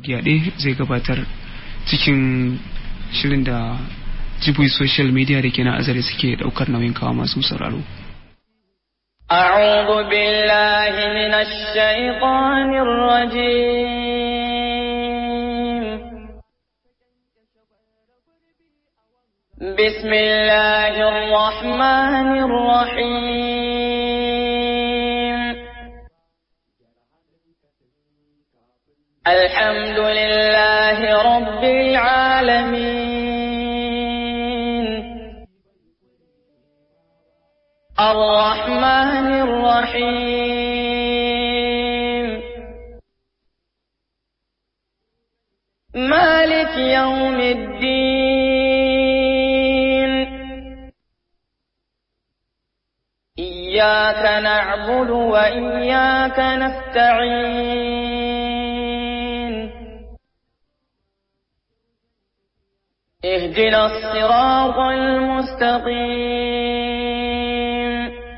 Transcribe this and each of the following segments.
Gyaɗe zai gabatar cikin shirin da Jibuyi Social Media da ke na Azare suke daukar nauyin kawo masu sauraro. أعوذ بالله من الشيطان الرجيم. بسم الله الرحمن الرحيم. الحمد لله رب العالمين. الرحمن الرحيم. مالك يوم الدين. إياك نعبد وإياك نستعين. اهدنا الصراط المستقيم.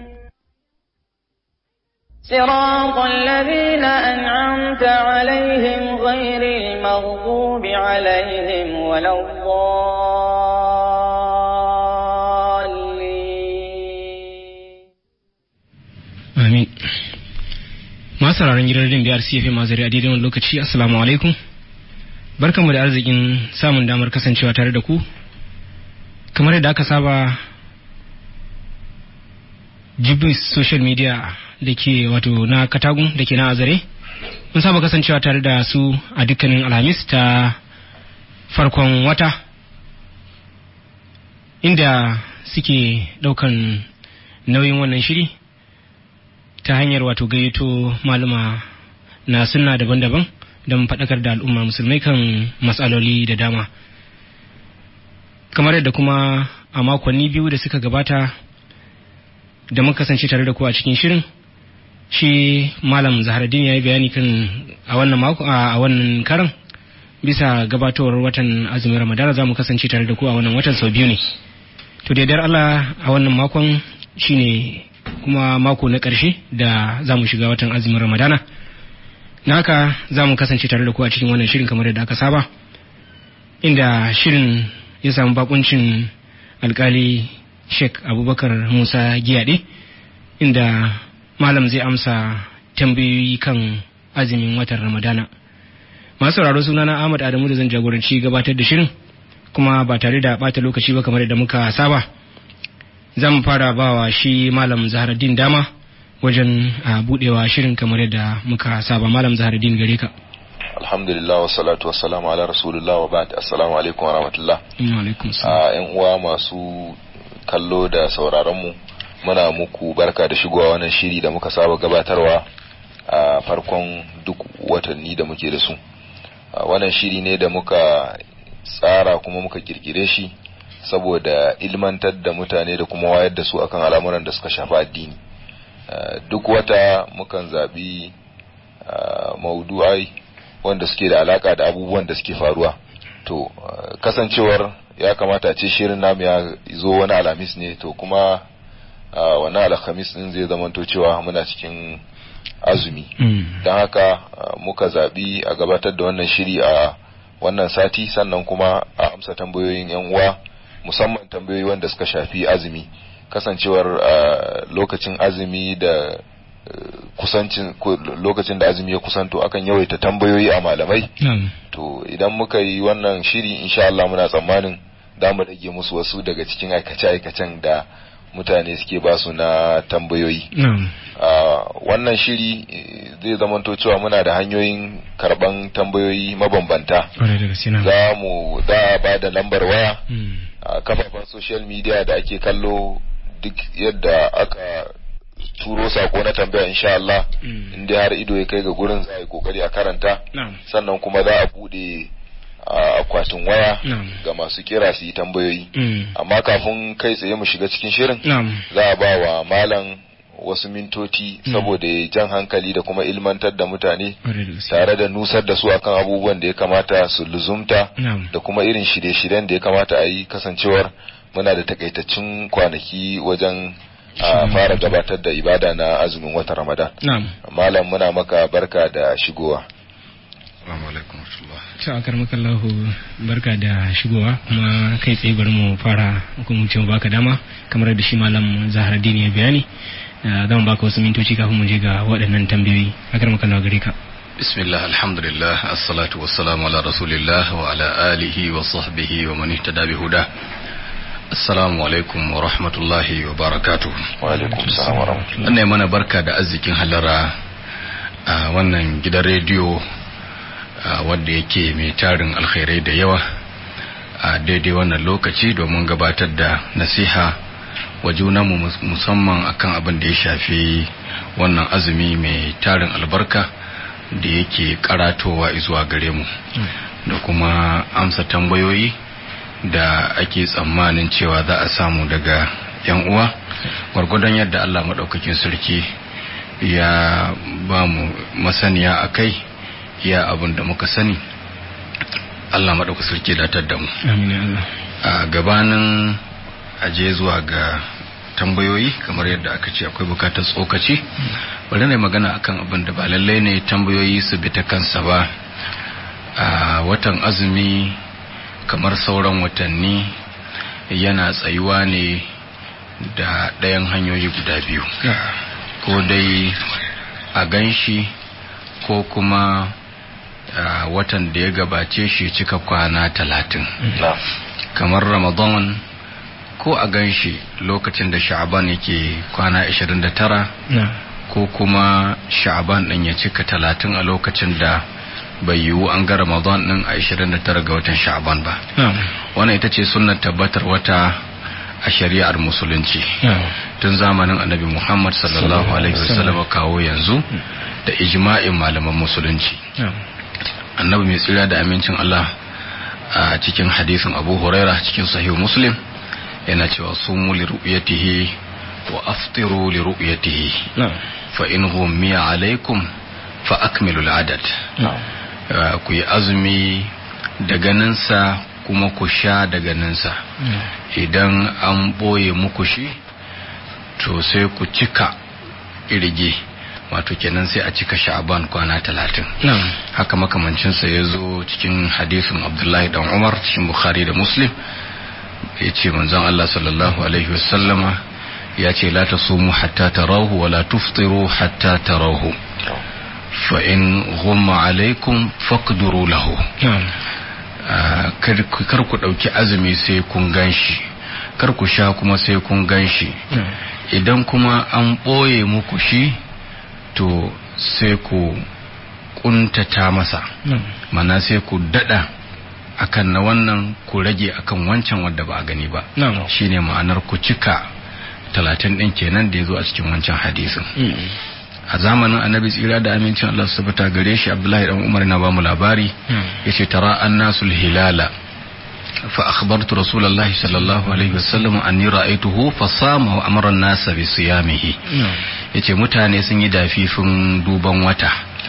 صراط الذين أنعمت عليهم غير المغضوب عليهم ولا الضالين. آمين. ما sauraron gidan rediyon biyar CFM Mazari a daidai wannan lokaci. Assalamu alaikum. Barkanmu da arzikin samun damar kasancewa tare da ku. Kamar yadda aka saba, Jibuyi Social Media da ke wato na Katagun da ke na Azare mun saba kasancewa tare da su a dukkanin Alhamis ta farkon wata, inda suke daukan nauyin wannan shiri ta hanyar wato gayyato maluma na sunna daban-daban don faɗakar da al'umma musulmai kan matsaloli da dama. Kamar yadda kuma a makonni biyu da suka gabata da muka kasance tare da ku a cikin shirin, shi Malam Zaharaddin ya yi bayani kan a wannan karan bisa gabatowar watan azumin Ramadana. Za mu kasance tare da ku a wannan watan sau biyu ne. To da yardar Allah a wannan makon shine kuma mako na ƙarshe da za mu shiga watan azumin Ramadana. Na haka za mu kasance tare da ku a cikin wannan shirin kamar yadda aka saba, inda shirin ya samu bakuncin alkali Sheikh Abubakar Musa Giyade, inda malam zai amsa tambayoyi kan azumin watan Ramadana. Masu sauraro, sunana Ahmad Adamu da zan jagoranci gabatar da shirin, kuma ba tare da bata lokaci ba kamar yadda muka saba, zan fara bawa shi Malam Zaharaddin dama wajen budewa shirin kamar yadda muka saba. Malam Zaharaddin, gare ka. Alhamdulillah wa salatu wa salamu ala rasulullah wa ba'd. Assalamu alaikum wa rahmatullah. Wa alaikum assalam. Yan uwa masu kallo da sauraron mu, muna muku barka da shigowa wannan shiri da muka saba gabatarwa a farkon duk watanni da muke da su. Wannan shiri ne da muka tsara kuma muka kirkire shi saboda ilmantar da mutane da kuma wayar da su akan al'amuran da suka shafi addini. Duk wata mukan zabi maudu'ai wanda suke da alaka da abubuwan da suke faruwa. To kasancewar ya kamata ce shirin namu ya zo wani alhamis ne, to kuma wannan alhamis din zai zamanto cewa muna cikin azumi. Don haka muka zabi a gabatar da wannan shiri a wannan sati, sannan kuma a amsa tambayoyin yan uwa, musamman tambayoyi wanda suka shafi azumi, kasancewar lokacin azumi da lokacin da azumi ya kusanto akan yawaita tambayoyi a malamai. To idan muka yi wannan shiri, insha Allah muna tsammanin da mu rage musu wasu daga cikin aikace-aikacen da mutane suke ba su na tambayoyi. Wannan shiri zai zamanto cewa muna da hanyoyin karban tambayoyi mabambanta. Za a ba da lambar waya a kafafen social media da ake kallo. Duk yadda aka turo sako na tambaya, insha Allah inda har ido ya kai ga gurin za a yi kokari a karanta. Sannan kuma za a bude akwatin waya ga masu kira su yi tambayoyi. Amma kafin kai tsaye mu shiga cikin shirin, za a ba wa malam wasu mintoci saboda ya jan hankali da kuma ilmantar da mutane tare da nusar da su akan abubuwan da ya kamata su luzumta da kuma irin shirye-shiryen da ya kamata a yi, kasancewar muna da takaitaccen kwanaki wajen fara gabatar da ibada na azumin watan Ramadan. Malam, muna maka barka da shigowa. Assalamu alaikum warahmatullahi. Cewa karmakallahu barka da shigowa kuma kai tsaye bari mu fara kuma mu baka dama kamar da shi malam Zahraddin ya bayani zan baka wasu mintoci kafin mu je ga waɗannan tambayoyi. Akarmakallahu gare ka. Bismillah, alhamdulillah, assalatu wassalamu ala rasulillah wa ala alihi wa sahbihi wa man ihtada bi huda. Assalamu alaikum wa rahmatullahi wa barakatuh. Wa alaikum assalam wa rahmatullahi. Annai mana barka da arzikin halara a wannan gidan rediyo wanda yake mai tarin alkhairai da yawa a daidai wannan lokaci domin gabatar da nasiha wa junanmu musamman akan abin da ya shafi wannan azumi mai tarin albarka da yake karatowa zuwa gare mu da kuma amsa tambayoyi da ake tsammanin cewa za a samu daga yan uwa gwargwadon yadda Allah madaukakin sarki ya ba mu masaniya akai ya abin da muka sani Allah madaukakin sarki da tar da mu. Amin ya Allah. A gabanin aje zuwa ga tambayoyi kamar yadda aka ce akwai bukatar tsokaci bari ne magana akan abin da ba lallai ne tambayoyi su bi ta kansa ba. A watan azumi kamar sauran watanni yana tsayuwa ne da ɗayan hanyoyi guda biyu, ko dai a ganshi ko kuma watan da ya gabace shi cika kwana 30 kamar Ramadan, ko a ganshi lokacin da Sha'ban yake kwana 29 ko kuma Sha'ban din ya cika 30 a lokacin da bai yiwu an ga Ramadan din a 29 ga watan Sha'ban ba. Wannan ita ce sunnar tabbatar wata a shari'ar musulunci tun zamanin Annabi Muhammad sallallahu alaihi wasallam kawo yanzu da ijma'in malaman musulunci. Annabi mai tsira da amincin Allah a cikin hadisin Abu Huraira cikin Sahih Muslim yana cewa sumu li ru'yatihi wa aftiru li ru'yatihi fa in ghummiya alaikum fa akmilu al-adad. Ku yi azumi da ganinsa kuma ku sha da ganinsa. Idan an boye muku shi to sai ku cika irge, wato kenan sai a cika Sha'ban kwana 30. Haka makamancinsa ya zo cikin hadisin Abdullahi dan Umar cikin Bukhari da Muslim, ya ce manzon Allah sallallahu alaihi wasallama ya ce la tasumu hatta tarahu wa la tuftiru hatta tarahu fa in ghumma alaikum faqduru lahu. Kar ku dauki azumi sai kun ganshi, kar ku sha kuma sai kun ganshi. Idan kuma an boye muku shi to sai ku kuntata masa, mana sai ku dada akan na wannan ku rage akan wancan wanda ba a gani ba. Shine ma'anar ku cika 30 din kenan da yazo a cikin wancan hadisin. A zamanin Annabi tsira da amincin Allah su tabbata gare shi, Abdullahi dan Umar na ba mu labari yace tara annasul hilala fa akhbartu rasulullahi sallallahu alaihi wasallam anni ra'aytuhu fa sama wa amara an-nasa bi siyamihi. Yace mutane sun yi dafifin duban wata,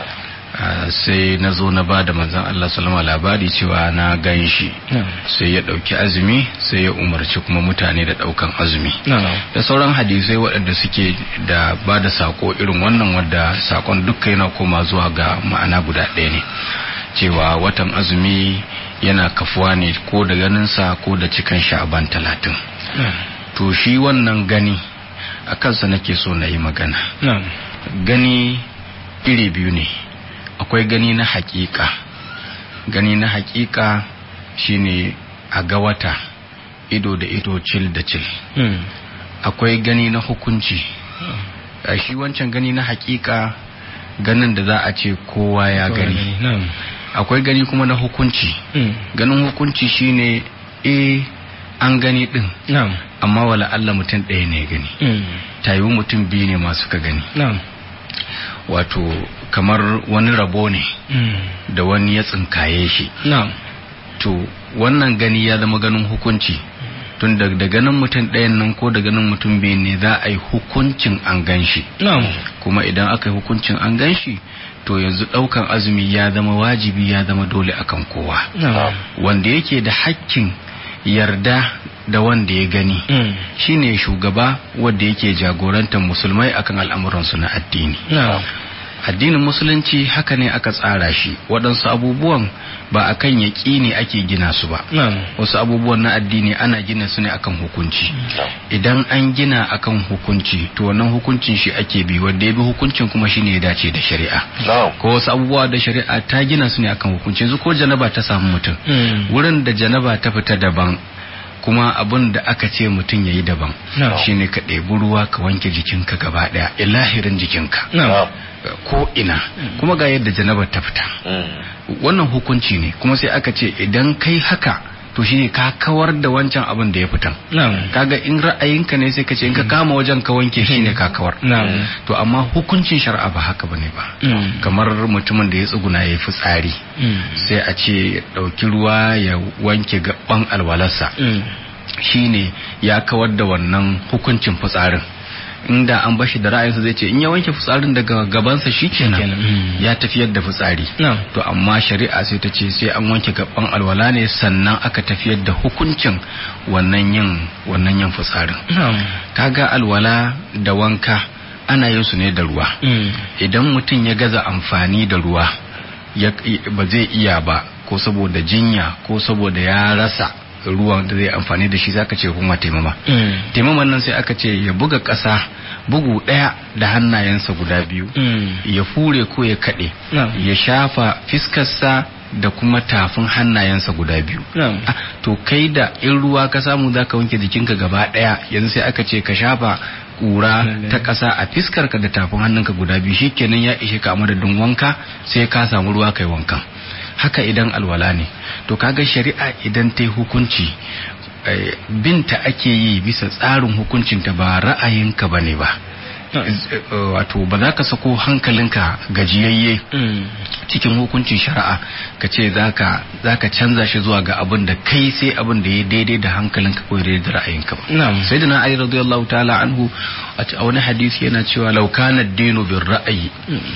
sai na zo na ba da manzon Allah sallama labari cewa na gan shi, sai ya dauki azumi, sai ya umarci kuma mutane da daukan azumi. Da sauran hadisai waɗanda suke da ba da sako irin wannan, wadda sakon dukkan yana koma zuwa ga ma'ana guda ɗaya ne, cewa watan azumi yana kafuwa ne ko da ganinsa ko da cikan Sha'ban 30. To shi wannan gani a kansa nake so na yi magana. Gani iri biyu ne, akwai gani na hakika. Gani na hakika shine a ga wata ido da ido, cil da cil. Akwai gani na hukunci. Shi wancan gani na hakika ganin da za a ce kowa ya gani. Akwai gani kuma na hukunci. Ganin hukunci shine an gani din, amma wala Allah mutum ɗaya ne gani, tayiwu mutum biyu ne masu ka gani. Wato kamar wani rabo ne da wani ya tsinkaye shi. To wannan gani ya zama ganin hukunci, tun da ganin mutum ɗayan nan ko da ganin mutum biyu ne za a yi hukuncin an gan shi. Kuma idan aka yi hukuncin an gan shi, to yanzu ɗaukan azumi ya zama wajibi, ya zama dole akan kowa. Wanda yake da hakkin yarda da wanda ya gani shine shugaba wanda yake jagorantar musulmai akan al'amuransu na addini. addinin musulunci haka ne aka tsara shi, waɗansu abubuwan ba akan yaƙini ake gina su ba. Wasu abubuwan na addini ana gina su ne akan hukunci. Idan an gina akan hukunci to wannan hukuncin shi ake bi, wanda ya bi hukuncin kuma shine ya dace da shari'a. Ko wasu abubuwa da shari'a ta gina su ne akan hukunci. Yanzu ko janaba ta samu mutum, wurin da janaba ta fita daban, kuma abin da aka ce mutum yayi daban, shine ka ɗebi ruwa ka wanke jikinka gaba ɗaya, ilahirin jikinka ko ina, kuma ga yadda janabar ta fita. Wannan hukunci ne, kuma sai aka ce idan kai haka to shine ka kawar da wancan abin da ya fitan. Kaga in ra'ayinka ne sai ka ce in ka kama wajen ka wanke shine ka kawar. To amma hukuncin shari'a ba haka bane ba. Kamar mutumin da ya tsuguna ya yi fitsari, sai a ce ya dauki ruwa ya wanke gaban alwalarsa, shine ya kawar da wannan hukuncin fitsarin. Inda an bashi da ra'ayinsa zai ce in ya wanke fitsarin daga gabansa shikenan ya tafiyar da fitsari. To amma shari'a sai ta ce sai an wanke gaban alwala ne sannan aka tafiyar da hukuncin wannan yin fitsarin. Kaga alwala da wanka ana yin su ne da ruwa. Idan mutum ya gaza amfani da ruwa ba zai iya ba, ko saboda jinya ko saboda ya rasa ruwan da zai amfani da shi, zaka ce kuma taimama. Taimaman nan sai aka ce ya buga ƙasa bugu ɗaya da hannayensa guda biyu, ya fure ko ya kaɗe, ya shafa fiskarsa da kuma tafin hannayensa guda biyu. To kai da in ruwa ka samu zaka wanke jikinka gaba ɗaya, yanzu sai aka ce ka shafa kura ta ƙasa a fiskarka da tafin hannunka guda biyu, shikenan ya ishe ka madadin wanka, sai ka samu ruwa kai wankan. Haka idan alwala ne, to kaga shari'a idan ta yi hukunci binta ake yi bisa tsarin hukuncinta, ba ra'ayinka bane ba. Wato ba za ka sako hankalinka gajiyayye cikin hukuncin shari'a ka ce za ka canza shi zuwa ga abin da kai sai abin da ya daidai da hankalinka ko daidai da ra'ayinka ba. Sai da na Ali radiyallahu ta'ala anhu a wani hadisi yana cewa law kana ad-dinu bir ra'yi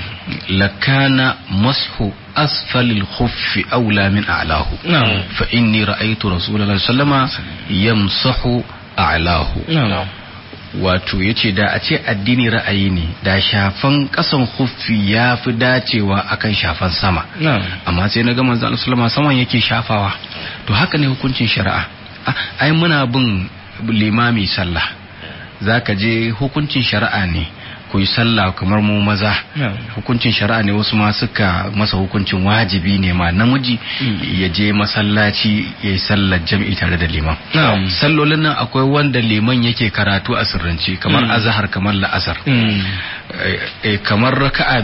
lakana mashu asfalil khuffi aula min a'lahu fa inni ra'aytu rasulullahi sallallahu alaihi wasallam yamsahu a'lahu. Wato yace da a ce addini ra'ayi ne, da shafan kasan khuffi ya fi dacewa akan shafan sama. Amma sai na ga manzo Allah sallallahu alaihi wasallam saman yake shafawa. To haka ne hukuncin shari'a. Ai muna bin limami sallah, zaka je hukuncin shari'a ne ku yi sallah kamar mu maza. Hukuncin shari'a ne, wasu ma suka masa hukuncin wajibi ne ma namiji ya je masallaci ya yi sallar jam'i tare da liman. Sallolin nan akwai wanda liman yake karatu a sirrance, kamar azhar, kamar la'asar, kamar raka'a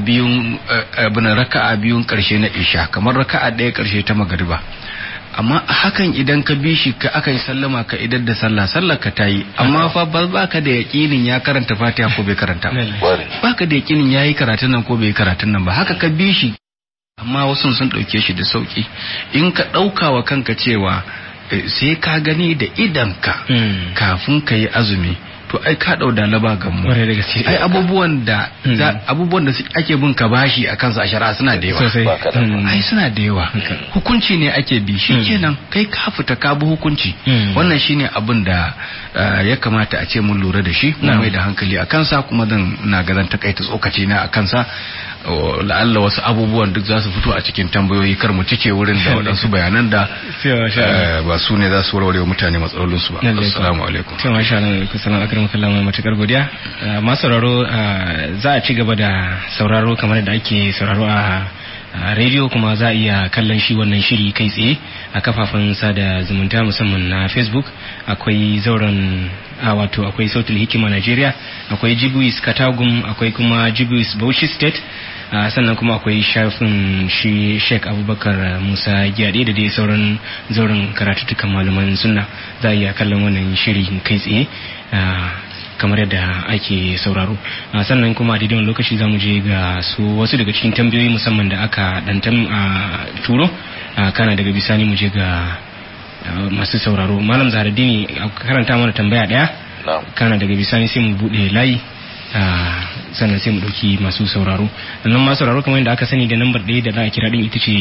biyun karshe na isha, kamar raka'a ɗaya karshe ta magariba. Amma hakan idan ka bi shi ka aka yi sallama ka idar da sallar ka tayi, amma fa ba ka da yakinin ya karanta Fatiha ko bai karanta ba ka da yakinin yayi karatun nan ko bai karatun nan ba, haka ka bi shi. Amma wasu sun dauke shi da sauki. In ka dauka wa kanka cewa sai ka gani da idanka kafin ka yi azumi, to ai ka dau dalaba gammu. Ai abubuwan da ake bin ka bashi a kansa a shari'a suna da yawa. Ai suna da yawa. Hukunci ne ake bi, shikenan kai ka fita ka bi hukunci. Wannan shine abin da ya kamata a ce mun lura da shi, mun mai da hankali a kansa, kuma na ga zan takaita tsokaci na a kansa. La'alla wasu abubuwan duk za su fito a cikin tambayoyi, kar mu cike wurin da waɗansu bayanan da ba su ne za su warware wa mutane matsalolinsu ba. Assalamu alaikum. To masha Allah, kusalan akram kallan matakar godiya. Masu sauraro za a ci gaba da sauraro kamar da ake sauraro a rediyo, kuma za a iya kallon shi wannan shiri kai tsaye a kafafen sada zumunta musamman na Facebook. Akwai zauren wato akwai Sautul Hikima Nigeria, akwai Jibuis Katagum, akwai kuma Jibuis Bauchi State, sannan kuma akwai shafin shi Sheikh Abubakar Musa Giyade da dai sauran zauren karatuttukan malaman sunna. Za a iya kallon wannan shiri kai tsaye kamar yadda ake sauraro. Sannan kuma a daidai lokaci za mu je ga wasu daga cikin tambayoyi musamman da aka turo, kana daga bisani mu je ga masu sauraro. Malam Zaharaddini karanta mana tambaya daya, kana daga bisani sai mu bude layi, sannan sai mu dauki masu sauraro. Nan masu sauraro kamar yadda aka sani da lambar 1 da za a kira din ita ce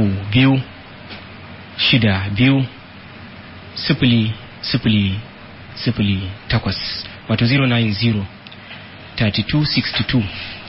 090326200 wato 090 3262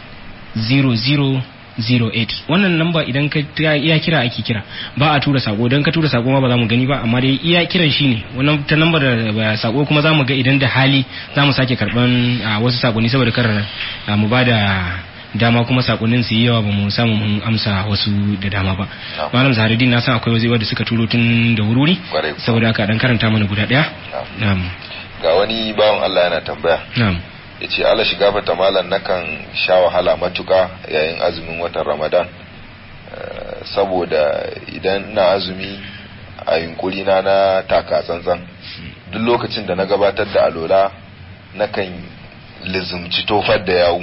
0008. wannan namba idan ka iya kira ake kira, ba a tura sako. Dan ka tura sako ma ba za mu gani ba, amma dai iya kiran shine wannan ta lambar da sako kuma za mu ga idan da hali za mu sake karban wasu sakonni saboda kar mu ba da dama kuma sakonnin su yi yawa ba mu samu mun amsa wasu da dama ba. Malam Zaharuddin na san akwai wasu da suka turo tun da wuri saboda haka dan karanta mana guda daya. Na'am. Ga wani bawan Allah yana tambaya. Na'am. Yace Allah shiga fata malam nakan sha wahala matuka yayin azumin watan Ramadan saboda idan ina azumi a yunkuri na taka tsantsan duk lokacin da na gabatar da alola nakan lizumci tofar da yawu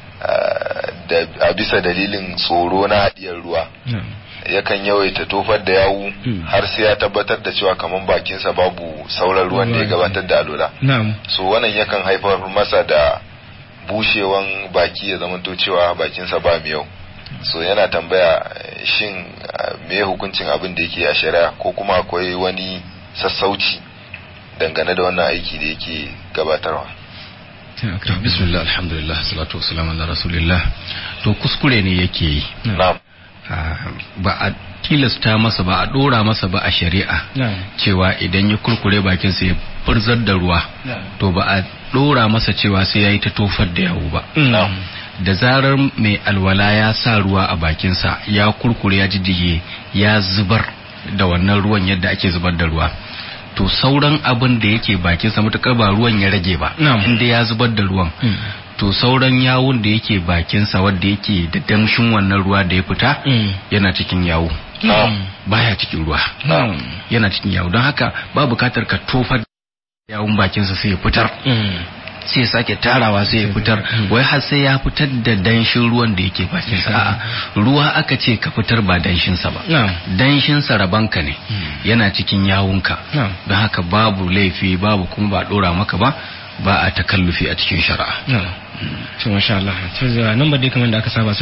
a bisa dalilin tsoro na hadiyar ruwa. Yakan yawaita tofar da yawu har sai ya tabbatar da cewa kaman bakinsa babu sauran ruwan da ya gabatar da alola. So wannan yakan haifar masa da bushewan baki ya zamanto cewa bakinsa ba miyau. So yana tambaya shin me hukuncin abin da yake a shari'a ko kuma akwai wani sassauci dangane da wannan aiki da yake gabatarwa? Bismillah, alhamdulillah, salatu wassalamu ala rasulillah. To kuskure ne yake yi. Na'am. Ba a tilasta masa ba, a dora masa ba a shari'a cewa idan ya kurkure bakin sa ya furzar da ruwa, to ba a dora masa cewa sai yayi ta tofar da yawo ba. Da zarar mai alwala ya sa ruwa a bakin sa, ya kurkure, ya jijjige, ya zubar da wannan ruwan yadda ake zubar da ruwa, to sauran abin da yake bakin sa mutakar ba ruwan ya rage ba, inda ya zubar da ruwan, to sauran yawun da yake bakin sa wanda yake da damshin wannan ruwa da ya fita yana cikin yawo, baya cikin ruwa, yana cikin yawo. Don haka ba bukatar ka tofar yawun bakin sa sai ya fitar, sai ya sake tarawa sai ya fitar, wai har sai ya fitar da danshin ruwan da yake bakin sa. Ruwa aka ce ka fitar ba danshin sa ba, danshin sa rabanka ne, yana cikin yawunka. Don haka babu laifi, babu kuma ba dora maka ba a takallufi a cikin shari'a. To masha Allah. To number dai kamar da aka saba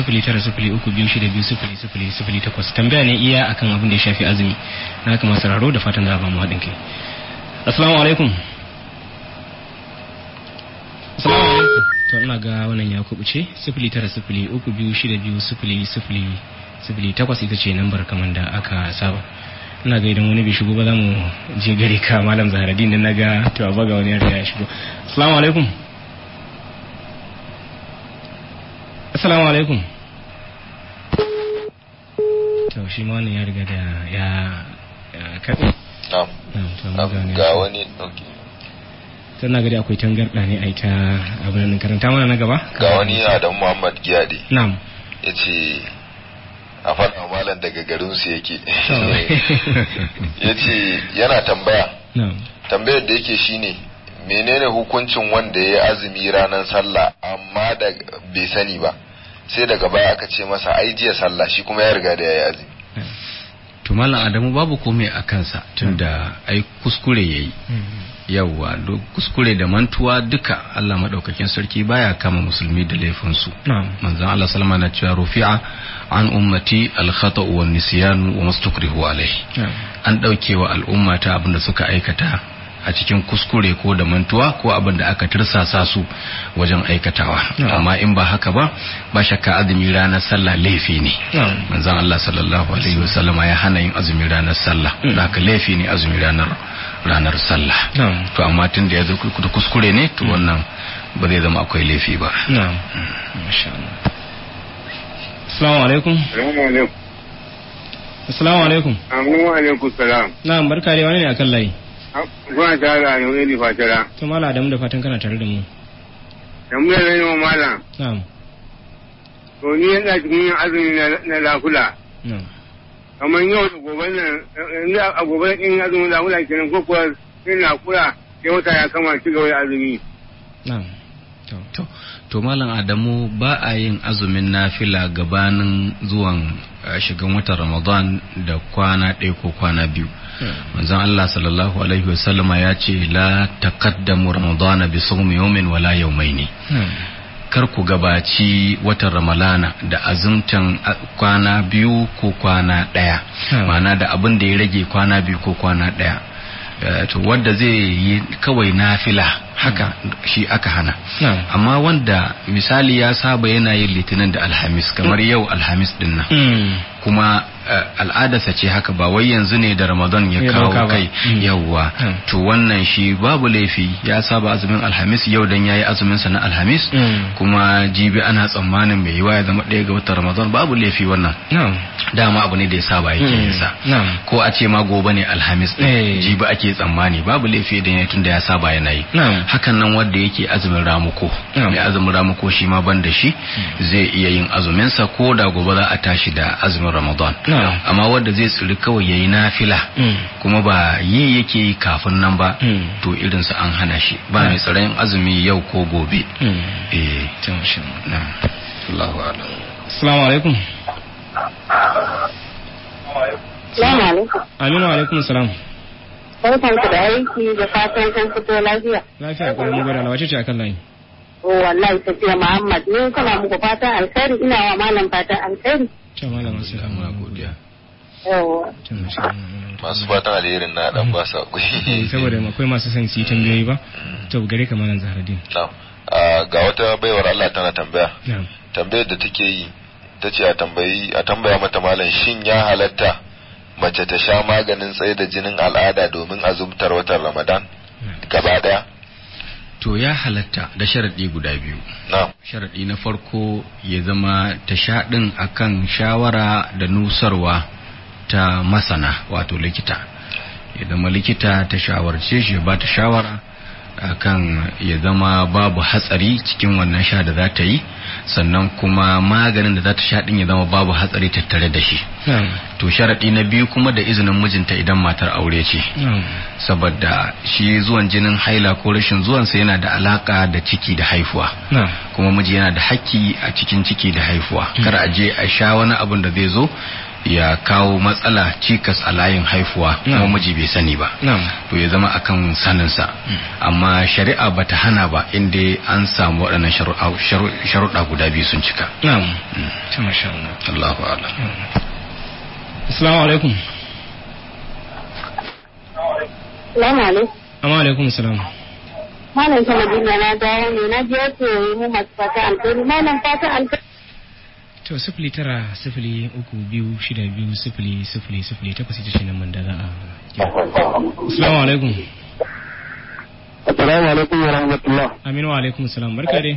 0903262008. Tambaya ne iya akan abin da ya shafi azumi. Na kuma sararo da fatan za a ba mu haɗin kai. Assalamu alaikum. Assalamu alaikum. To ina ga wannan ya kubuce 0903262008 ita ce number kamar da aka saba. Ina ga idan wani bai shigo ba za mu je gare ka Malam Zaharuddin da naga to ba ga wani ya shigo. Assalamu alaikum. Assalamu alaikum. To shi ma wannan ya riga da ya kaɗe. Ga wani ɗauki. Sannan gari akwai tangarɗa ne a ita abin nan karanta mana na gaba. Ga wani Adamu Muhammad Giyade. Na'am. Yace a faɗa malam daga garinsu yake. Yace yana tambaya. Na'am. Tambayar da yake shine menene hukuncin wanda ya azumi ranar sallah amma da bai sani ba sai daga baya aka ce masa ai jiya sallah shi kuma ya riga da yayi azumi. To malam Adamu babu komai a kansa tunda ai kuskure yayi. Yawwa kuskure da mantuwa duka Allah madaukakin sarki baya kama musulmi da laifin su. Manzon Allah sallama na cewa rufi'a an ummati al-khata'u wan nisyan wa mastukrihu alayhi. An daukewa al'umma ta abinda suka aikata a cikin kuskure ko da mantuwa ko abin da aka tirsasa su wajen aikatawa. Amma in ba haka ba shakka azumi ranar sallah laifi ne. Manzon Allah sallallahu alaihi wasallam ya hana yin azumi ranar sallah. Haka laifi ne azumi ranar sallah. To amma tun da ya zo kuskure ne to wannan ba zai zama akwai laifi ba. Masha Allah. Assalamu alaikum. Assalamu alaikum. Assalamu alaikum salam. Na'am barka dai, wani ne akan layi? Kuna tare da ne ni fatara. To mala Adamu da fatan kana tare da mu. Tambaya ne wa malam. Na'am. To ni yana cikin azumi na lakula. Na'am. Kamar yau da gobe nan a gobe in azumin lakula kenan ko kuwa sai lakula sai wata ya kama ci gaba da azumi. Na'am. To malam Adamu ba a yin azumin nafila gabanin zuwan shigan watan Ramadan da kwana ɗaya ko kwana biyu. Manzon Allah sallallahu alaihi wasallama ya ce la taqaddamu Ramadana bi sawmi yawmin wala yawmaini. Kar ku gabaci watan Ramalana da azumtan kwana biyu ko kwana ɗaya. Ma'ana da abin da ya rage kwana biyu ko kwana ɗaya. to wanda zai yi kawai nafila haka shi aka hana. Amma wanda misali ya saba yana yin litinin da alhamis kamar yau alhamis din nan kuma al'adarsa ce haka ba wai yanzu ne da Ramadan ya kawo kai yawwa to wannan shi babu laifi ya saba azumin alhamis yau dan yayi azumin sa na alhamis kuma jibi ana tsammanin mai yiwa ya zama 1 ga watan Ramadan babu laifi wannan dama abu ne da ya saba yake yin sa ko a ce ma gobe ne alhamis jibi ake tsammani babu laifi idan ya tunda ya saba yana yi. Hakan nan wanda yake azumin ramuko mai azumin ramuko shi ma banda shi zai iya yin azumin sa ko da gobe za a tashi da azumin Ramadan. Amma wanda zai tsiri kawai yayi nafila kuma ba yi yake yi kafin nan ba to irin sa an hana shi ba mai tsaron azumi yau ko gobe. Allahu a'lam. Assalamu alaikum. Assalamu alaikum. Aminu alaikum salam. Barkan ku da aiki da fatan kan fito lafiya. Lafiya ko mun gwada wace ce akan layi? Wallahi Safiya Muhammad ne kana muku fatan alkhairi ina wa malam fatan alkhairi. Ce malam sai amma godiya. Masu fatan alherin na dan ba sa kuyi. Saboda akwai masu son su yi tambayoyi ba. To gare ka malam Zahraddin. Ga wata baiwar Allah tana tambaya. Tambayar da take yi tace a tambaya mata malam shin ya halatta mace ta sha maganin tsaye da jinin al'ada domin azumtar watan Ramadan gaba daya? To ya halatta da sharadi guda biyu. Sharadi na farko ya zama ta sha din akan shawara da nusarwa ta masana wato likita. Ya zama likita ta shawarce shi ba ta shawara akan ya zama babu hatsari cikin wannan sha da za ta yi sannan kuma maganin da za ta sha din ya zama babu hatsari tattare da shi. To sharadi na biyu kuma da izinin mijinta idan matar aure ce. Saboda shi zuwan jinin haila ko rashin zuwansa yana da alaka da ciki da haifuwa. Kuma miji yana da haƙƙi a cikin ciki da haifuwa. Kar a je a sha wani abin da zai zo ya kawo matsala cikas a layin haifuwa kuma miji bai sani ba. To ya zama akan saninsa. Amma shari'a bata hana ba inda an samu waɗannan sharuɗa guda biyu sun cika. Allahu a'lam. Assalamu alaikum. Assalamu alaikum. Amma alaikum salam. Malam Samadina na dawo ne na je ce mu masu fata alkhairi malam fata alkhairi. To 0932620000 takwas ita ce nan man da za a. Assalamu alaikum. Assalamu alaikum wa rahmatullah. Aminu wa alaikum salam barka dai.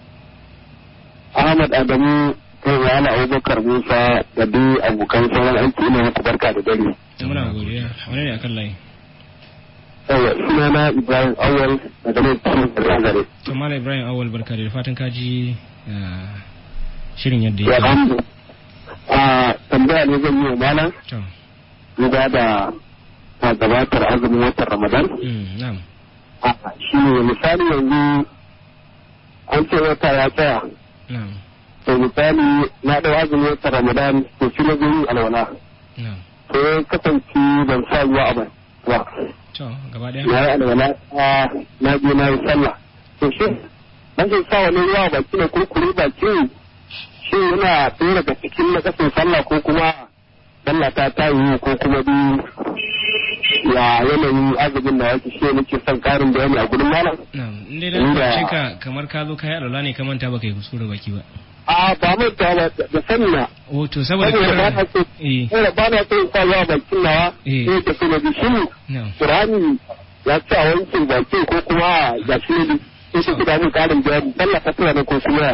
Ahmad Adamu kai yana Abubakar Musa da duk abokan sauran aiki ne muku barka da dare. Muna godiya. Wani ne akan layi? Sunana Ibrahim Awal daga nan cikin Gare. To Malam Ibrahim Awal barka da fatan ka ji shirin yadda ya yi. Tambaya ne zan yi wa malam. Duba da gabatar azumin watan Ramadan. Shi ne misali yanzu an ce wata ya tsaya. To misali na ɗau azumin watan Ramadan to shi na zuri alwala. To ya kasance ban sa ruwa a bai. Gaba ɗaya. Na yi alwala na je na yi sallah. To shi rashin sa wani ruwa baki ne kurkure baki shi yana ɗaya daga cikin na kasan sallah ko kuma sallah ta yi ko kuma bi ya yanayin azumin da yake shi nake son karin bayani a gudun malam. Inda da cika kamar ka zo kayi alwala ne ka manta baka yi kuskure baki ba. Ba manta ba da sani na. To saboda ba na so sa yawa bakin nawa sai ka so na bi shi Qur'ani ya ce a wanke bakin ko kuma ya shi ne sai ka da mun karin bayani sallah ta tura ko kuma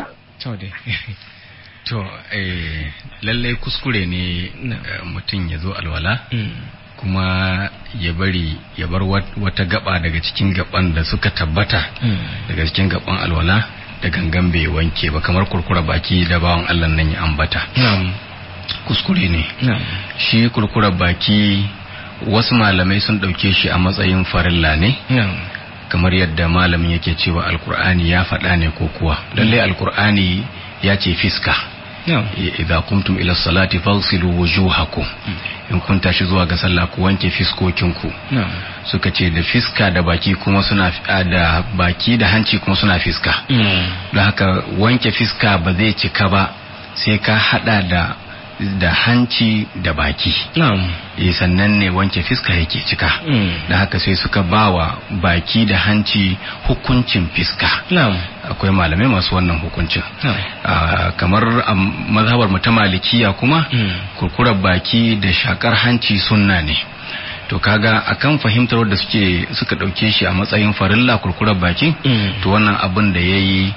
To lallai kuskure ne mutum ya zo alwala kuma ya bar wata gaba daga cikin gaban da suka tabbata daga cikin gaban alwala da gangan bai wanke ba kamar kurkura baki da bawan Allah nan ya ambata. Kuskure ne. Shi kurkura baki wasu malamai sun dauke shi a matsayin farilla ne. Kamar yadda malamin yake cewa alkur'ani ya faɗa ne ko kuwa lallai alkur'ani ya ce fiska. Idza qumtum ila salati faghsilu wujuhakum in kun tashi zuwa ga sallah ku wanke fiskokinku. Suka ce da fiska da baki kuma suna da baki da hanci kuma suna fiska. Don haka wanke fiska ba zai cika ba sai ka hada da da hanci da baki. Sannan ne wanke fiska yake cika. Da haka sai suka bawa baki da hanci hukuncin fiska. Akwai malamai masu wannan hukuncin. Kamar a mazhabar mu ta malikiya kuma kurkurar baki da shakar hanci sunna ne. To kaga akan fahimtar wadda suka dauke shi a matsayin farilla kurkurar baki, to wannan abin da yayi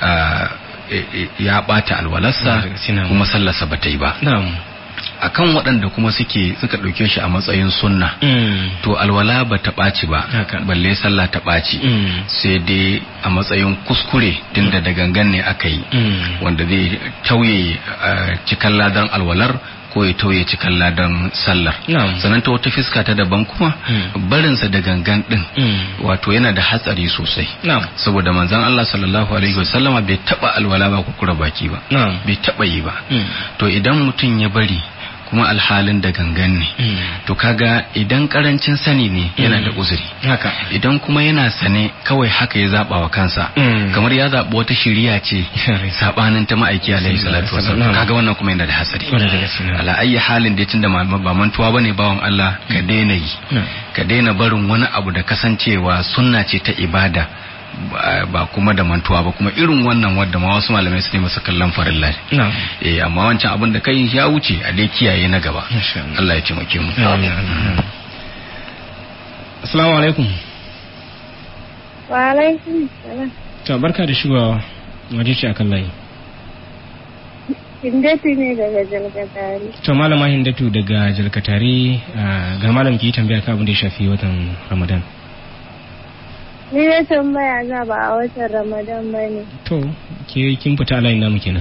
ya bata alwalarsa kuma sallarsa bata yi ba. Akan waɗanda kuma suka ɗauke shi a matsayin sunna, to alwala ba ta ɓaci ba, balle sallah ta ɓaci, sai dai a matsayin kuskure tunda da gangan ne aka yi, wanda zai tauye cikan ladan alwalar ko ya tauye cikan ladan sallar. Sannan ta wata fiska ta daban kuma barinsa da gangan din wato yana da hatsari sosai, saboda manzon Allah sallallahu alaihi wasallama bai taba alwala ba kurkura baki ba, bai taba yi ba. To idan mutum ya bari kuma alhalin da gangan ne, to kaga idan karancin sani ne yana da uzuri, idan kuma yana sane kawai haka ya zaba wa kansa, kamar ya zaba wata shiriya ce sabanin ta ma'aiki alaihi salatu wasallam, kaga wannan kuma yana da hatsari. Ala ayyi halin da tunda ba mantuwa bane bawan Allah, ka daina yi, ka daina barin wani abu da kasancewa sunna ce ta ibada ba kuma da mantuwa ba, kuma irin wannan wadda ma wasu malamai su ne masa kallon farilla. Amma wancan abin da kai ya wuce, a dai kiyaye na gaba. Allah ya taimake mu. Assalamu alaikum. Wa alaikum salam. To barka da shigowa, waje ce akan layi. Hindatu ne daga Jalkatari. To malama Hindatu daga Jalkatari, ga malam ki tambaya ka abin da ya shafi watan Ramadan. Ni da tambaya za ba a watan Ramadan ba ne. To, kin fita layin namu kenan.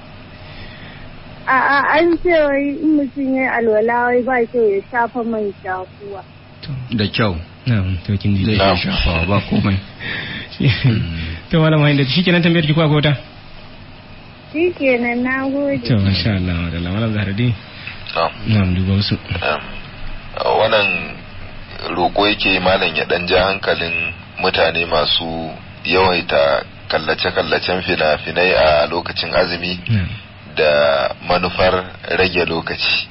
A'a, an ce wai in mutum ya alwala wai ba kyau ya shafa man shafuwa. Da kyau. To kin ji da shafa ba komai. To malama inda shikenan tambayar ki ko akwai wata? Shikenan, nagode. To masha Allah, wadalla malam Zahraddin. Na'am, duba wasu. Wannan roƙo yake malam ya dan ja hankalin mutane masu yawaita kallace-kallacen fina-finai a lokacin azumi da manufar rage lokaci.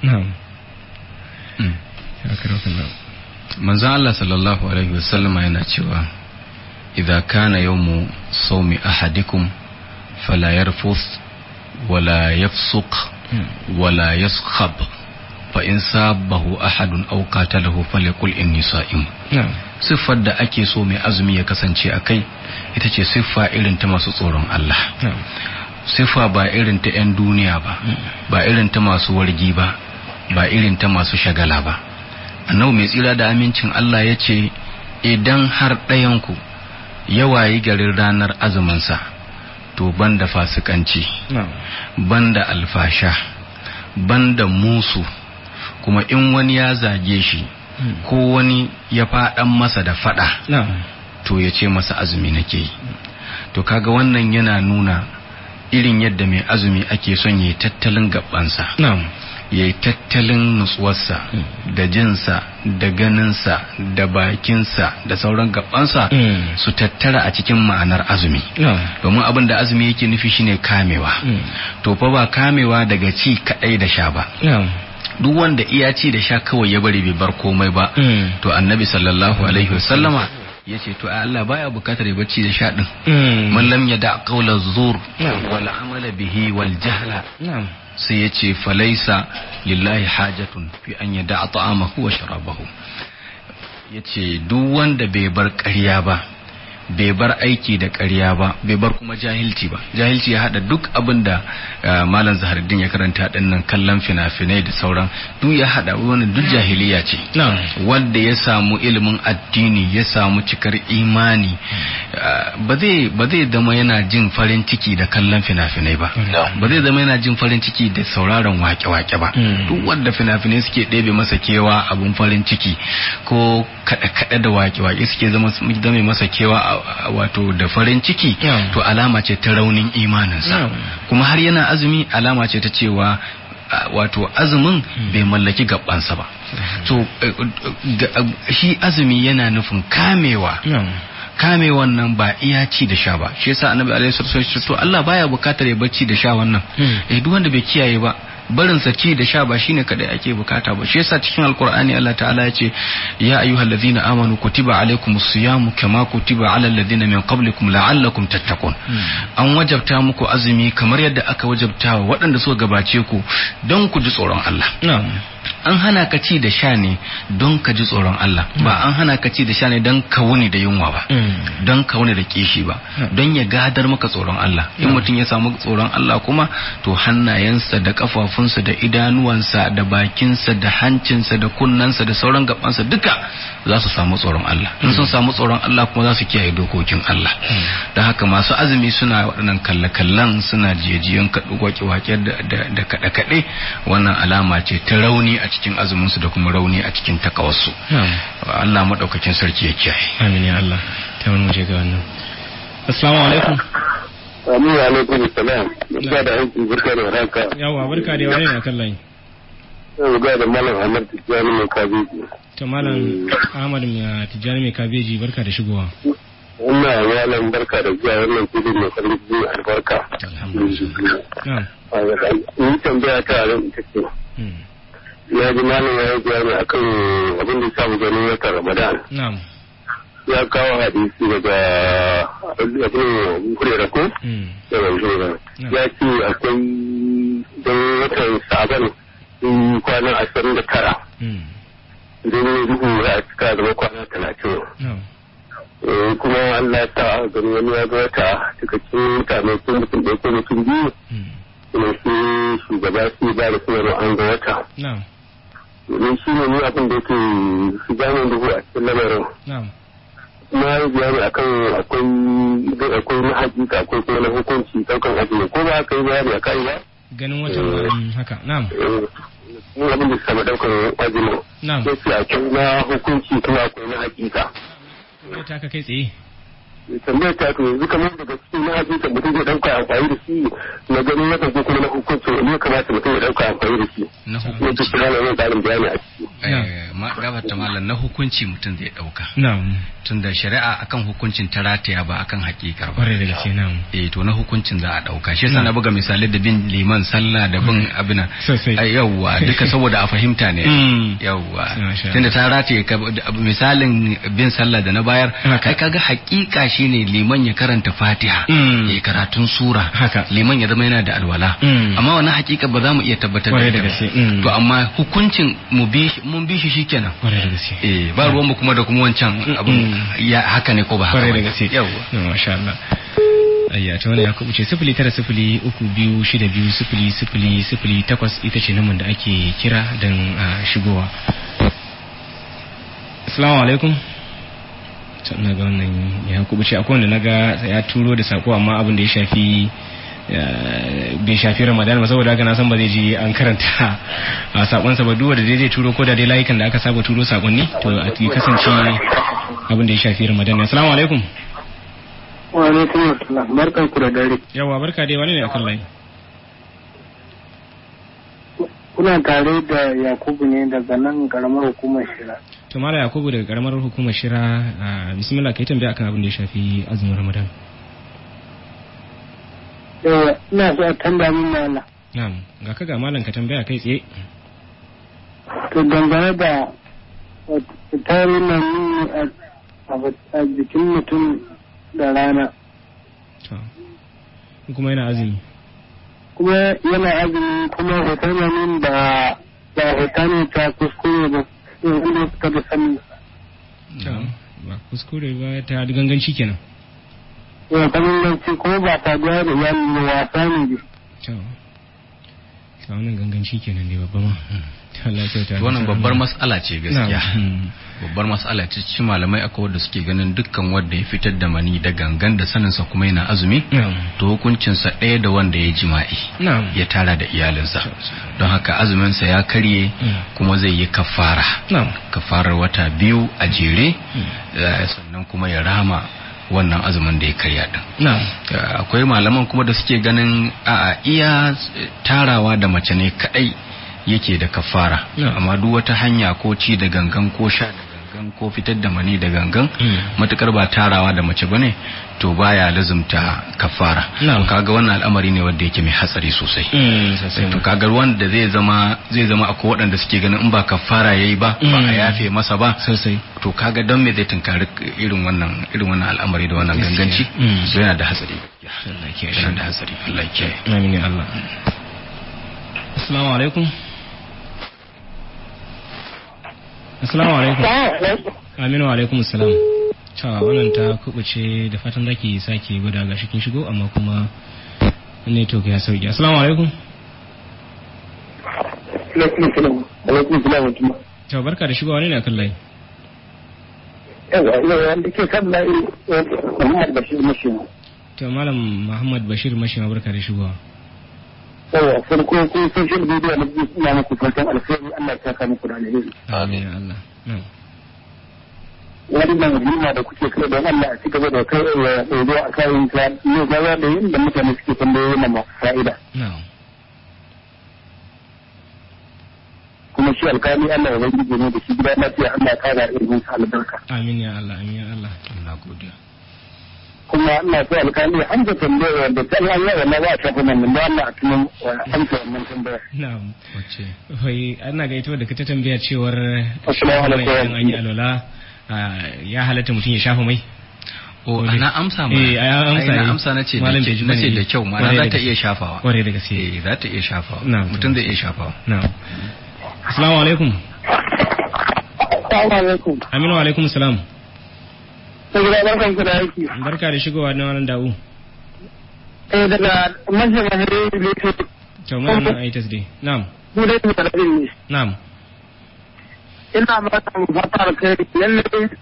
Manzon Allah sallallahu alaihi wasallam yana cewa idza kana yawmu sawmi ahadikum fala yarfuth wala yafsuq wala yaskhab fa in sabahu ahadun aw qatalahu falyaqul inni sa'im. Siffar da ake so mai azumi ya kasance a kai ita ce siffa irin ta masu tsoron Allah, siffa ba irin ta 'yan duniya ba, ba irin ta masu wargi ba, ba irin ta masu shagala ba. Annabi mai tsira da amincin Allah ya ce idan har ɗayanku ya wayi garin ranar azuminsa, to banda fasikanci, banda alfasha, banda musu, kuma in wani ya zage shi ko wani ya faɗan masa da faɗa, to ya ce masa azumi nake yi. To kaga wannan yana nuna irin yadda mai azumi ake son yayi tattalin gabansa, yayi tattalin nutsuwarsa da jinsa da ganinsa da bakinsa da sauran gabansa su tattara a cikin ma'anar azumi. Domin abin da azumi yake nufi shine kamewa. To fa ba kamewa daga ci kadai da sha ba. Duk wanda iya ci da sha kawai ya bari bai bar komai ba, to annabi sallallahu alaihi wasallama yace to Allah baya bukatar ya bacci da sha din. Man lam yada qawla zur wal amala bihi wal jahla, sai yace falaisa lillahi hajatun fi an yada ta'amahu wa sharabahu. Yace duk wanda bai bar ƙarya ba, bai bar aiki da ƙarya ba, bai bar kuma jahilci ba. Jahilci ya hada duk abin da malam Zahraddin ya karanta dinnan, kallon fina-finai da sauran, duk ya hada wannan duk jahiliya ce. Wanda ya samu ilimin addini, ya samu cikar imani, ba zai zama yana jin farin ciki da kallon fina-finai ba, ba zai zama yana jin farin ciki da sauraron wake-wake ba. Duk wanda fina-finai suke ɗebe masa kewa abun farin ciki, ko kaɗe-kaɗe da wake-wake suke zama masa kewa wato da farin ciki, to alama ce ta raunin imaninsa. Kuma har yana azumi alama ce ta cewa wato azumin bai mallaki gabansa ba. To shi azumi yana nufin kamewa. Kamewan nan ba iya ci da sha ba. Shi yasa annabi alaihi salatu wasallam to Allah baya bukatar ya bacci da sha wannan. Duk wanda bai kiyaye ba barin sa ci da sha ba shine kadai ake bukata ba. Shi yasa cikin alqur'ani Allah ta'ala ya ce ya ayyuhallazina amanu kutiba alaykumus siyamu kama kutiba alal ladina min qablikum la'allakum tattaqun. An wajabta muku azumi kamar yadda aka wajabta wa waɗanda suka gabace ku don ku ji tsoron Allah. An hana ka ci da sha ne don ka ji tsoron Allah, ba an hana ka ci da sha ne don ka wuni da yunwa ba, don ka wuni da kishi ba, don ya gadar maka tsoron Allah. In mutum ya samu tsoron Allah kuma to hannayensa da kafafunsa da idanuwansa da bakinsa da hancinsa da kunnensa da sauran gabansa duka za su samu tsoron Allah. In sun samu tsoron Allah kuma za su kiyaye dokokin Allah. Don haka masu azumi suna waɗannan kalle-kallen, suna jiyajiyan wake-wake da kaɗe-kaɗe, wannan alama ce ta rauni a cikin azumin su da kuma rauni a cikin takawarsu. Allah madaukakin sarki ya kiyaye. Amin ya Allah. Ta mun je ga wannan. Assalamu alaikum. Amin wa alaikum salam. Barka da aiki, barka da haka. Yawa barka da wani na kallon. Yau ga da Malam Ahmad Tijjani mai kabeji. To Malam Ahmad Tijjani mai kabeji, barka da shigowa. Ina malam barka da zuwa wannan filin mai farin jini albarka. Alhamdulillah. Ni tambaya ta ran ita ce. Ya ji malam ya yi bayani akan abin da ya samu ganin watan Ramadan. Na'am. Ya kawo hadisi daga abin kurera ko? Da wanzu ya ce akwai don watan Saban kwanan 29. Idan ya duhu ya cika zama kwana 30. Kuma Allah ya sa gani wani ya ga wata cikakkin mutane sun mutum ɗaya ko mutum biyu. Kuma shi shugaba su ba da sanarwa an ga wata. Domin shi ne ni abin da yake shiga min duhu a cikin lamarin. Kuma ya bayani akan akwai na hakika akwai kuma na hukunci ɗaukan azumi ko ba aka yi bayani a kai ba? Ganin wata haka, na'am. Mun abin da suka ma ɗaukan azumi. Na'am. Sai akwai na hukunci kuma akwai na hakika. Ta ka kai tsaye. Tambayar ta to yanzu kamar daga cikin na hakika mutum zai ɗauka amfani da shi na ganin wata ko kuma na hukunci wani ya kamata mutum ya ɗauka amfani da shi. Na hukunci. Wata kira na yin ƙarin bayani a ciki. Gabata malam na hukunci mutum zai ɗauka. Na'am. Tunda shari'a akan hukuncin ta rataya ba akan hakikar ba. Kwarai da gaske na'am. To na hukuncin za a ɗauka. Shi yasa na buga misali da bin liman sallah da bin abina. Yawwa duka saboda a fahimta ne. Yawwa. Tunda ta rataye misalin bin sallah da na bayar. Kai kaga hakika shine liman ya karanta Fatiha. Ya karatun sura. Liman ya zama yana da alwala. Amma wannan hakika ba za mu iya tabbatar da ita ba. To amma hukuncin mun bi shi shikenan. Kwarai da gaske. Ba ruwan mu kuma da kuma wancan abun ya haka ne ko ba haka ba. Kwarai da gaske. Yawwa. Masha Allah. Ayya ta wani ya kubuce 0903220008 ita ce namun da ake kira don shigowa. Assalamu alaikum. Na ga wannan ya kubuce akwai wanda naga ya turo da sako amma abin da ya shafi bai shafi Ramadan ba saboda haka na san ba zai ji an karanta a sakonsa ba duwa da zai turo ko da dai layukan da aka saba turo sakonni to a kasance abin da ya shafi Ramadan. Assalamu alaikum. Wa alaikum assalam. Barkan ku da dare. Yawa barka dai, wani ne akan layi? Kuna tare da Yakubu ne daga nan karamar hukumar Shira. To Mala Yakubu daga karamar hukumar Shira, bismillah kai tambaya akan abin da ya shafi azumin Ramadan. Ina so a tambaya min mala. Na'am, ga ka ga malam ka tambaya kai tsaye. To dangane da tarin nan a jikin mutum da rana. To, kuma yana azumi. Kuma yana azumi kuma hoton min da hoton ta kuskure ba. Wanda suka da sani. Ba kuskure ba ta ganganci kenan. Ya kanin ganci kuma ba ta da iyali ne wasa ne. Ta wannan ganganci kenan ne babba ma. Wannan babbar mas'ala ce gaskiya. Babbar mas'ala ce cikin malamai akwai wanda suke ganin dukkan wanda ya fitar da mani da gangan da saninsa kuma yana azumi to hukuncinsa ɗaya da wanda ya jima'i ya tara da iyalinsa. Don haka azuminsa ya karye kuma zai yi kafara. Kafarar wata 2 a jere sannan kuma ya rama wannan azumin da ya karya din. Akwai malaman kuma da suke ganin iya tarawa da mace ne kadai yake da kafara amma duk wata hanya ko ci da gangan ko sha da gangan ko fitar da mani da gangan matukar ba tarawa da mace bane to baya lazumta kafara. Kaga wannan al'amari ne wanda yake mai hatsari sosai. To kaga wanda zai zama akwai waɗanda suke ganin in ba kafara yayi ba a yafe masa ba sosai. To kaga don me zai tunkari irin wannan al'amari da wannan ganganci so yana da hatsari. Yana da hatsari. Allah ya kiyaye. Amin ya Allah. Assalamu alaikum. Assalamu alaikum. Aminu wa alaikum assalam. Cewa wannan ta kubuce da fatan zaki sake gwada ga kin shigo amma kuma ne to ya sauki. Assalamu alaikum. Alaikum salam. Cewa barka da shigowa ne na kan layi. Yawa wanda ke kan layi Muhammad Bashir Mashima. To malam Muhammad Bashir Mashima barka da shigowa. Yawa farko ko social media na biyu ina muku fatan alheri Allah ya saka muku da alheri. Amin ya Allah. Wannan rigima da kuke kai da Allah a ci gaba da kai ya tsoro a kayan ta ne gaba da yin da mutane suke tambaye na masu fa'ida. Kuma shi alkali Allah ya bangije ne da shi gida lafiya Allah ya kara irin sa albarka. Amin ya Allah, amin ya Allah. Allah godiya. Kuma Allah ya alkali an ga tambayar da sai Allah ya ba ta kuma nan da Allah a tunan amsa wannan tambayar. Na'am. Wace? Wai ana ga ita da ka ta tambaya cewar assalamu alaikum an yi alwala ya halatta mutum ya shafa mai. Ana amsa ma. Ana amsa nace da kyau ma za ta iya shafawa. Kware da gaske. Za ta iya shafawa. Mutum zai iya shafawa. Na'am. Assalamu alaikum. Assalamu alaikum. Aminu wa alaikum salam. Barkan ku da aiki. Barka da shigowa na wannan da'u. Daga Masjid Mahiri ne. To mun nan ai tasdi. Na'am. Mu dai mu da ne. Na'am. Ina mata mu fata kai lalle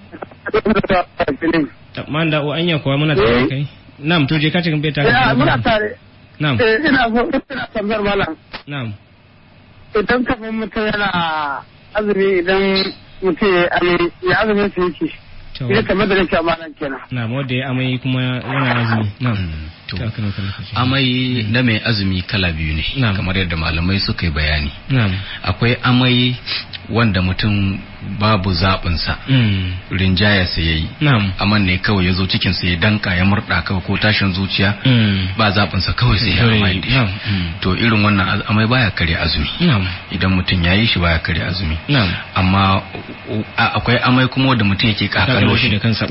man da'u anya kuwa muna tare kai. Na'am to je ka cikin beta. Muna tare. Na'am. Ina tambayar malam. Na'am. idan kafin mutum yana azumi idan mutum ya azumin su yake ya kamar da nake amanan kenan na wanda ya amai kuma yana azumi to amai na mai azumi kala biyu ne kamar yadda malamai suka yi bayani akwai amai wanda mutum babu zaɓinsa rinjaya sa yayi aman ne kawai ya zo cikin sa ya danka ya murɗa kawai ko tashin zuciya ba zaɓinsa kawai sai ya amai to irin wannan amai baya kare azumi idan mutum ya yi shi baya kare azumi amma akwai amai kuma wanda mutum yake kakalo shi da kansa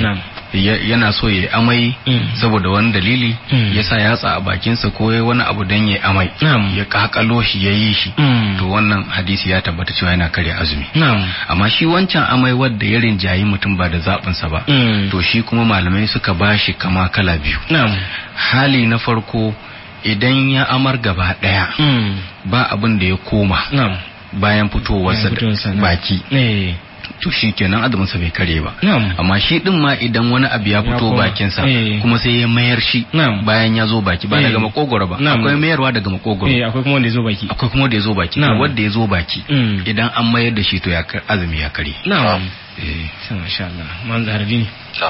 yana so ya amai saboda wani dalili ya sa yatsa a bakinsa ko wani abu dan ya amai ya kakalo shi ya yi shi to wannan hadisi ya tabbata cewa yana kare azumi amma shi wancan amai wadda ya rinjayi mutum ba da zaɓinsa ba to shi kuma malamai suka bashi kama kala biyu hali na farko idan ya amar gaba ɗaya ba abin da ya koma bayan fitowarsa baki to shi kenan azumin sa bai kare ba amma shi din ma idan wani abu ya fito bakin sa kuma sai ya mayar shi bayan ya zo baki ba daga makogoro ba akwai mayarwa daga makogoro akwai kuma wanda ya zo baki wanda ya zo baki idan an mayar da shi to ya azumi ya kare masha Allah man zahardini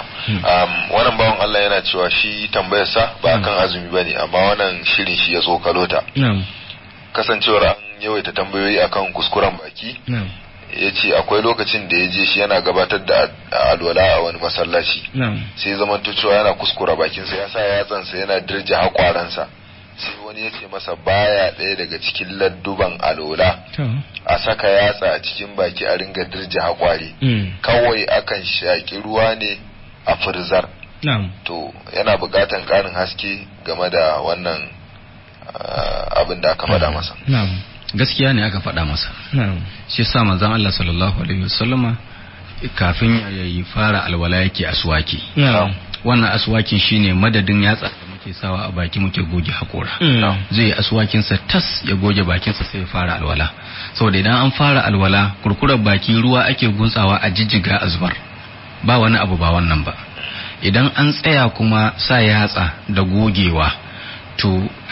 wannan bawan Allah yana cewa shi tambayar sa ba kan azumi bane amma wannan shirin shi ya zo kalota kasancewar an yawaita tambayoyi akan kuskuren baki ya ce akwai lokacin da ya je shi yana gabatar da alwala a wani masallaci sai zaman cewa yana kuskura bakinsa ya sa yatsansa yana dirja hakwaransa sai wani ya ce masa baya ɗaya daga cikin ladduban alwala a saka yatsa a cikin baki a ringa dirja hakwari kawai akan shaƙi ruwa ne a furzar to yana buƙatan ƙarin haske game da wannan abin da aka faɗa masa gaskiya ne aka faɗa masa shi sa manzon Allah sallallahu alaihi wasallama kafin ya yi fara alwala yake aswaki wannan aswakin shine madadin yatsa da muke sawa a baki muke goge hakora zai aswakin sa tas ya goge bakin sa sai ya fara alwala saboda idan an fara alwala kurkurar baki ruwa ake guntsawa a jijjiga azbar ba wani abu ba wannan ba idan an tsaya kuma sa yatsa da gogewa to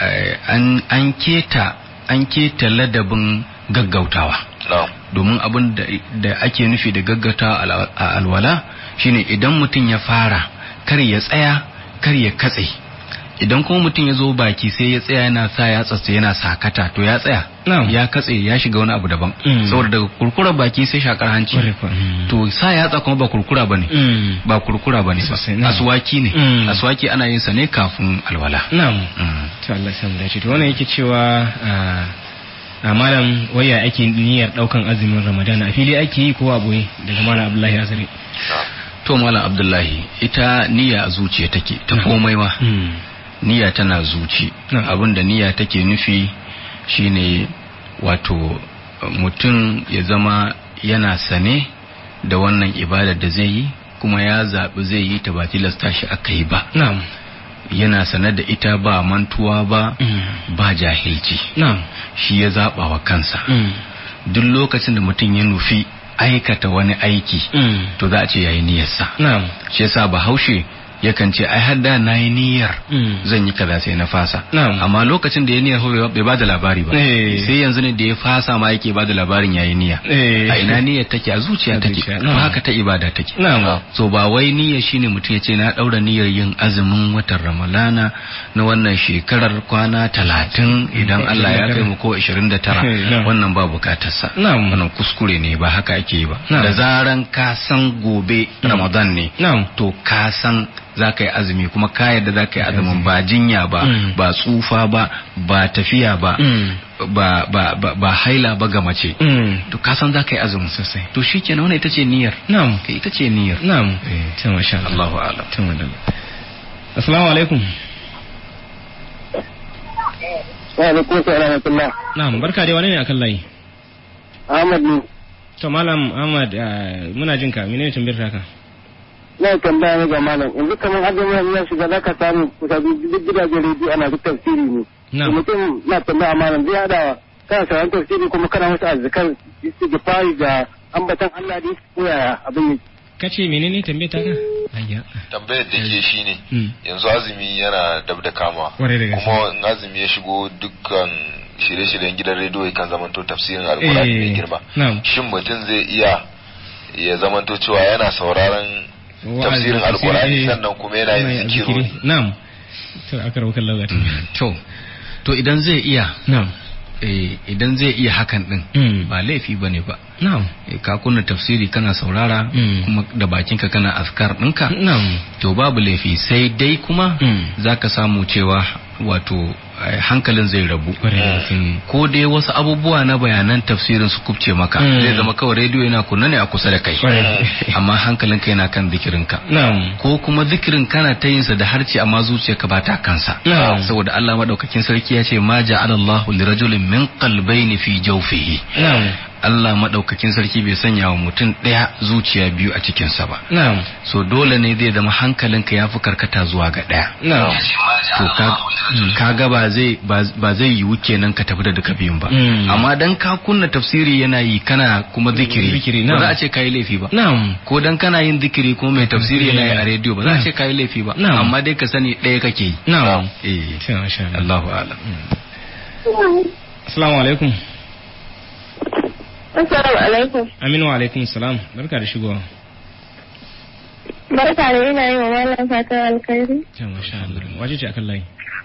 an keta ladabin gaggautawa domin abin da ake nufi da gaggautawa a alwala shine idan mutum ya fara kar ya tsaya kar ya katse idan kuma mutum ya zo baki sai ya tsaya yana sa ya tsatsa yana sakata to ya tsaya ya katse ya shiga wani abu daban saboda daga kurkura baki sai shakar hanci to sa ya tsaka kuma ba kurkura bane ba kurkura bane aswaki ne aswaki ana yin sa ne kafin alwala na'am to Allah ya samu dace to wannan yake cewa a malam waya ake niyyar daukan azumin Ramadan a fili ake yi ko a boye daga malam Abdullahi Azari to malam Abdullahi ita niyya a zuciya take ta komai ma niyya tana zuci abinda niyya take nufi shine wato mutum ya zama yana sane da wannan ibadar da zai yi kuma ya zaɓi zai yi ta ba tilasta shi aka yi ba yana sane da ita ba mantuwa ba ba jahilci shi ya zaɓa wa kansa duk lokacin da mutum ya nufi aikata wani aiki to za a ce yayi niyyarsa shi yasa Bahaushe yakan ce ai har da nayi niyyar zan yi kaza sai na fasa amma lokacin da ya niyyar bai ba da labari ba sai yanzu ne da ya fasa ma yake ba da labarin yayi niyya a ina niyyar take a zuciya take to haka ta ibada take so ba wai niyyar shine mutum ya ce na daura niyyar yin azumin watan Ramalana na wannan shekarar kwana 30 idan Allah ya kai mu ko 29 wannan ba bukatarsa wannan kuskure ne ba haka ake yi ba da zaran ka san gobe Ramadan ne to ka san za ka yi azumi kuma ka yadda za ka yi azumin ba jinya ba ba tsufa ba ba tafiya ba ba haila ba ga mace to ka san za ka yi azumin sosai to shi kenan wannan ita ce niyyar ita ce niyyar ta masha Allah Allahu a'lam assalamu alaikum wa alaikum assalam. Na'am barka dai wani ne akan layi Ahmad ne to malam Ahmad muna jin ka menene tambayar ka na tambaya ne ga malam yanzu kamar azumin ya shiga zaka samu kusa duk gidajen rediyo ana duk tafsiri ne mutum na tambaya malam zai hada kana sauran tafsiri kuma kana wasu azzikar istighfari da ambatan Allah da koya abin ne kace menene tambayar ta ka ayya tambayar da ke shine yanzu azumi yana dab da kama kuma in azumi ya shigo dukkan shirye-shiryen gidan rediyo kan zamanto tafsirin alkurani mai girma shin mutum zai iya ya zamanto cewa yana sauraron tafsirin alkurani sannan kuma yana yin zikiri na'am to aka rawa kallon gata to idan zai iya na'am idan zai iya hakan din ba laifi bane ba na'am ka kunna tafsiri kana saurara kuma da bakinka kana azkar dinka na'am to babu laifi sai dai kuma zaka samu cewa wato hankalin zai rabu ko dai wasu abubuwa na bayanan tafsirin su kubce maka zai zama kawai rediyo yana kunna ne a kusa da kai amma hankalinka yana kan zikirinka ko kuma zikirin kana ta yinsa da harce amma zuciyarka ba ta kansa saboda Allah madaukakin sarki ya ce ma ja'alallahu lirajulin min qalbayni fi jawfihi Allah madaukakin sarki bai sanya wa mutum daya zuciya biyu a cikinsa ba so dole ne zai zama hankalinka ya fi karkata zuwa ga daya to kaga ba zai yiwu kenan ka tafi da duka biyun ba amma dan ka kunna tafsiri yana yi kana kuma zikiri ba za a ce kai laifi ba ko dan kana yin zikiri kuma mai tafsiri yana yi a rediyo ba za a ce kai laifi ba amma dai ka sani ɗaya kake yi Allahu a'lam. Assalamu alaikum. Assalamu alaikum. Aminu wa alaikum salam. Barka da shigowa. Barka da ina yi wa malam fatan alkhairi. Masha Allah. Wace ce akan layi?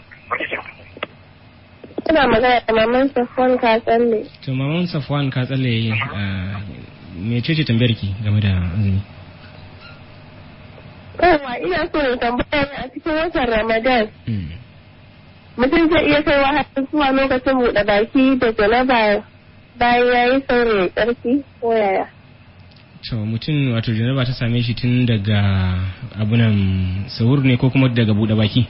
Ina magana da maman Safwan Katsalle. To maman Safwan Katsalle mece ce tambayar ki game da azumi? Yawa ina so ne tambaya ne a cikin watan Ramadan. Mutum zai iya kaiwa har zuwa lokacin buɗe baki da janaba bayan ya yi saurayi ƙarfi ko yaya? To mutum wato janaba ta same shi tun daga abunan sahur ne ko kuma daga buɗe baki?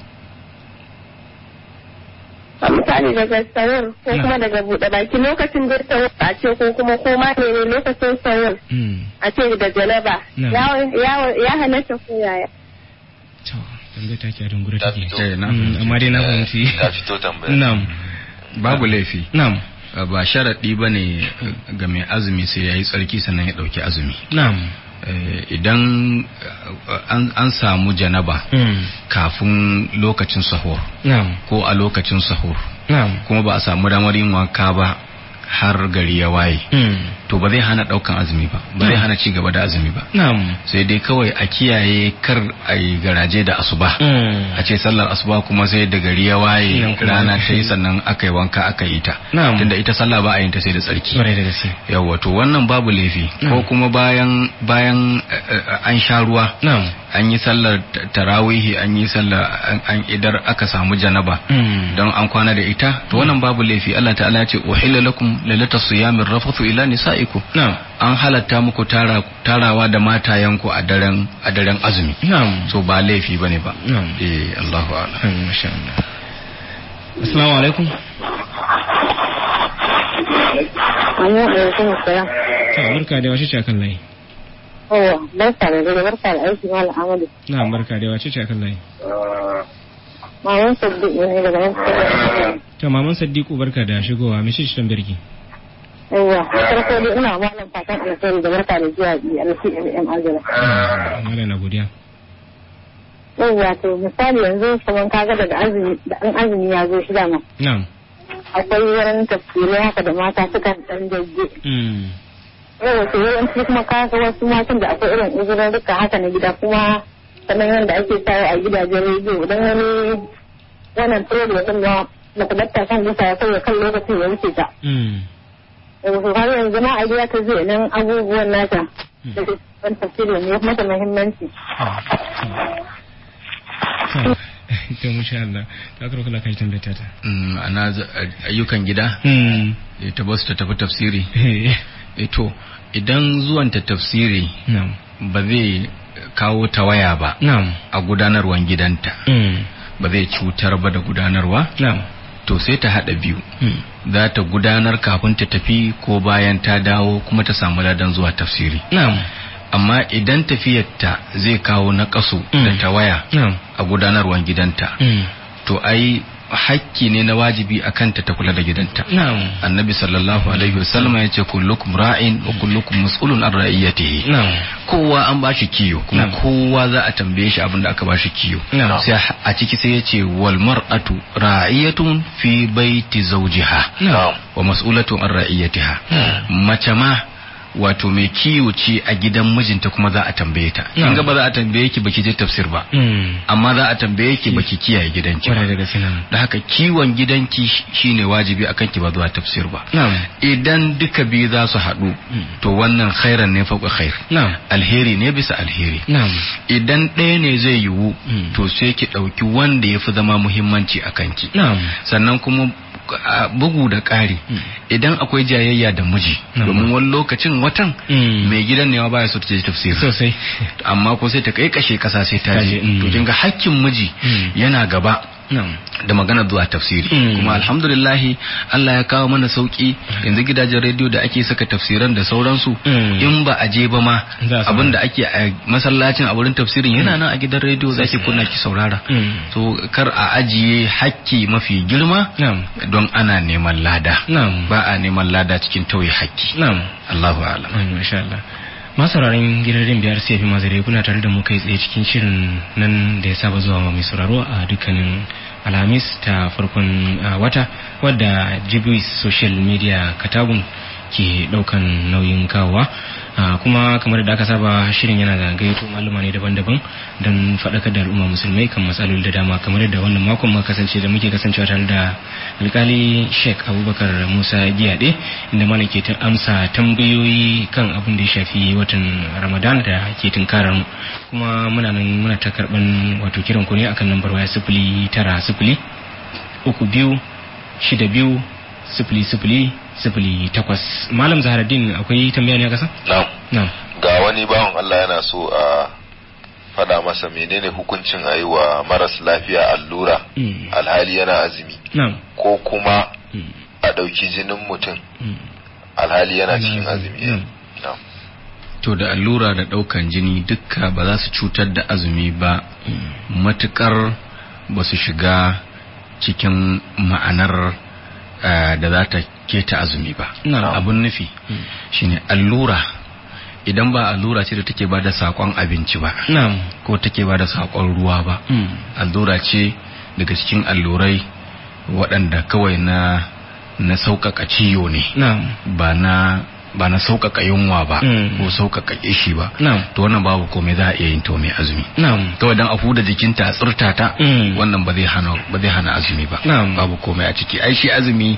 A misali daga sahur ko kuma daga buɗe baki lokacin da sahur a ce ko kuma koma ne lokacin sahur a ce da janaba ya halatta ko yaya? Tambayar take a dungura take amma dai na fahimci ta fito tambayar na'am babu laifi na'am ba sharaɗi ba ne ga mai azumi sai ya yi tsarki sannan ya ɗauki azumi na'am idan an samu janaba kafin lokacin sahur na'am ko a lokacin sahur na'am kuma ba a samu damar yin wanka ba har gari ya waye to ba zai hana daukan azumi ba ba zai hana ci gaba da azumi ba sai dai kawai a kiyaye kar a yi garaje da asuba a ce sallar asuba kuma sai da gari ya waye rana ta yi sannan aka yi wanka aka yi ta tunda ita sallah ba a yin ta sai da tsarki yawa to wannan babu laifi ko kuma bayan an sha ruwa an yi sallar tarawihi an yi sallar an idar aka samu janaba don an kwana da ita to wannan babu laifi Allah ta'ala ya ce uhilla lakum lailatas siyamir rafathu ila nisaikum an halatta muku tarawa da matayanku a daren azumi so ba laifi bane ba Allahu a'lam masha Allah. Assalamu alaikum. Barka da wace ce akan layi? Barka da aiki Malam Ahmadu. Na barka da wace ce akan layi? Maman Saddiqu ne daga nan. To Maman Saddiqu barka da shigowa, me shi tambayar ki? Yawwa, farko dai ina malam fatan alheri da barka da zuwa LCMM Algera. Malam na godiya. Yawwa, to misali yanzu kaman kaga daga azumi ya zo shi dama. Na'am. Akwai wurin tafsirai haka da mata sukan dan jajje. Yawwa, to yawanci kuma kaga wasu matan da akwai irin uzurruka haka na gida kuma sannan yadda ake sayo a gidajen rediyo don wani wannan program din da matabatta kan gusa ya kai kan lokacin ya wuce ta. Yanzu har yanzu ma a gida ta zai nan abubuwan nata da wani tafsiri ne mata muhimmanci. To masha Allah ta karo kala kai tambata ta. Ana ayyukan gida ta basu ta tafi tafsiri. To idan zuwan ta tafsiri ba zai kawo tawaya ba a gudanarwan gidanta ba zai cutar ba da gudanarwa to sai ta hada biyu za ta gudanar kafin ta tafi ko bayan ta dawo kuma ta samu ladan zuwa tafsiri amma idan tafiyarta zai kawo nakasu da tawaya a gudanarwan gidanta to ai hakki ne na wajibi akan ta kula da gidanta. Annabi sallallahu alaihi wasallam ya ce kullukum ra'in wa kullukum mas'ulun an ra'iyatihi. Kowa an bashi kiyo kuma kowa za a tambaye shi abinda aka bashi kiyo. Sai a ciki sai ya ce wal mar'atu ra'iyatun fi baiti zawjiha wa mas'ulatun an ra'iyatiha. Mace ma wato mai kiwo ce a gidan mijinta kuma za a tambaye ta. In ga ba za a tambaye ki baki je tafsir ba amma za a tambaye ki baki kiyaye gidanki ba. Da haka kiwon gidanki shine wajibi akan ki ba zuwa tafsir ba. Idan duka biyu za su haɗu to wannan khairan ne fauka khair, alheri ne bisa alheri. Idan ɗaya ne zai yiwu to sai ki ɗauki wanda ya fi zama muhimmanci a kanki. Sannan kuma bugu da ƙari idan akwai jayayya da miji domin wani lokacin watan mai gidan ne baya so ta je tafsiri sosai amma ko sai ta kai kashe kasa sai ta je to kin ga hakkin miji yana gaba da magana zuwa tafsiri kuma alhamdulillah Allah ya kawo mana sauki yanzu gidajen rediyo da ake saka tafsiran da sauransu in ba a je ba ma abinda ake a masallacin a wurin tafsirin yana nan a gidan rediyo zaki kunna ki saurara to kar a ajiye hakki mafi girma don ana neman lada ba a neman lada cikin tauye hakki Allahu a'lam. Masha Allah. Masararin gidan biyar sai fi mazare kuna tare da mu kai tsaye cikin shirin nan da ya saba zuwa mai sauraro a dukkanin alhamis ta farkon wata wadda Jibris social media Katagun ke daukan nauyin kawowa kuma kamar da aka saba shirin yana da gayyato maluma ne daban-daban don faɗakar da al'umma musulmai kan matsaloli da dama kamar da wannan makon muka kasance da muke kasancewa tare da alkali Sheikh Abubakar Musa Giyade inda malam ke amsa tambayoyi kan abin da ya shafi watan Ramadan da ke tunkarar mu kuma muna nan muna ta karban wato kiran ku ne akan lambar waya 0900 3262 0008. Malam Zaharaddin akwai tambaya ne a kasa? Na'am. Ga wani bawan Allah yana so a fada masa menene hukuncin a yi wa maras lafiya allura alhali yana azumi ko kuma a ɗauki jinin mutum alhali yana cikin azumi. To da allura da ɗaukan jini dukka ba za su cutar da azumi ba matukar ba su shiga cikin ma'anar da za ta keta azumi ba. Abun nufi shine allura idan ba allura ce da take ba da sakon abinci ba ko take ba da sakon ruwa ba allura ce daga cikin allurai waɗanda kawai na sauƙaƙa ciyo ne ba na sauƙaƙa yunwa ba ko sauƙaƙa kishi ba to wannan babu komai za a iya yin to mai azumi to dan a fuda jikinta a tsirta ta wannan ba zai hana azumi ba babu komai a ciki ai shi azumi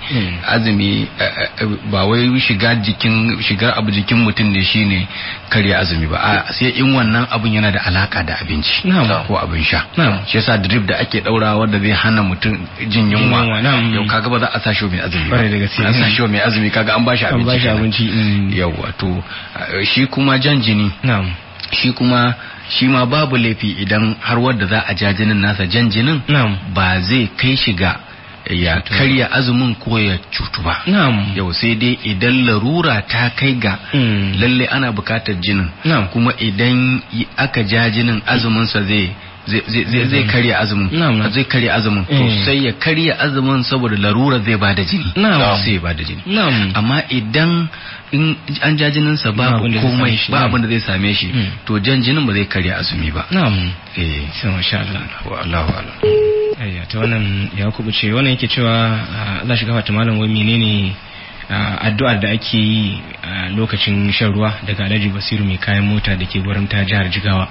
ba wai shigar abu jikin mutum ne shine karya azumi ba sai in wannan abun yana da alaka da abinci ko abin sha shi yasa drip da ake daura wanda zai hana mutum jin yunwa yau kaga ba za a sa shi mai azumi ba an sa shi mai azumi kaga an bashi abinci yawa to shi kuma jan jini shi ma babu laifi idan har wadda za a ja jinin nasa jan jinin ba zai kai shi ga ya karya azumin ko ya cutu ba yau sai dai idan larura ta kai ga lalle ana bukatar jinin kuma idan aka ja jinin azuminsa zai karya azumin to sai ya karya azumin saboda larura zai bada jini sai ya bada jini amma idan in an ja jinin sa babu komai ba abin da zai same shi to jan jinin ba zai karya azumi ba sai masha Allah wallahu a'lam ayya ta wannan ya kubuce wannan yake cewa Allah shiga fata malam wai menene addu'ar da ake yi a lokacin shan ruwa daga Alhaji Basiru mai kayan mota da ke gurin ta jihar Jigawa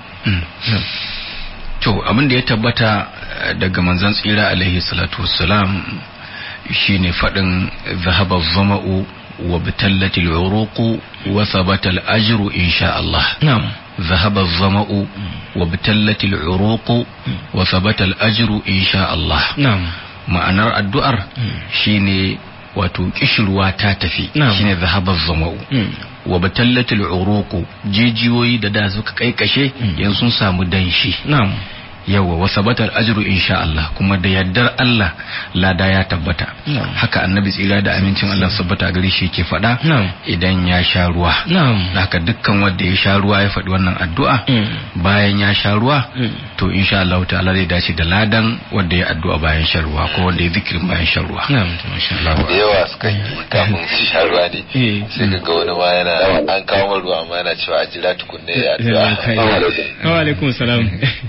to abin da ya tabbata daga manzon tsira alaihi salatu wassalam shine fadin zahaba zama'u wa batallatil uruqu wa thabata al ajru insha Allah zahaba zama'u wa batallatil uruqu wa thabata al ajru insha Allah ma'anar addu'ar shine wato kishirwa ta tafi shine zahaba zama'u wa batallatil uruqu jijiyoyi da suka kaikashe yanzu sun samu danshi yawa wa sabatal ajru insha Allah kuma da yaddar Allah lada ya tabbata haka annabi tsira da amincin Allah sabbata gare shi yake fada idan ya sha ruwa haka dukkan wanda ya sha ruwa ya faɗi wannan addu'a bayan ya sha ruwa to insha Allah ta'ala zai dace da ladan wanda ya addu'a bayan shan ruwa ko wanda ya zikirin bayan shan ruwa masha Allah da yawa suka yi kafin su sha ruwa ne sai ga wani ma yana an kawo ruwa amma yana cewa a jira tukunne ya addu'a wa alaikum salam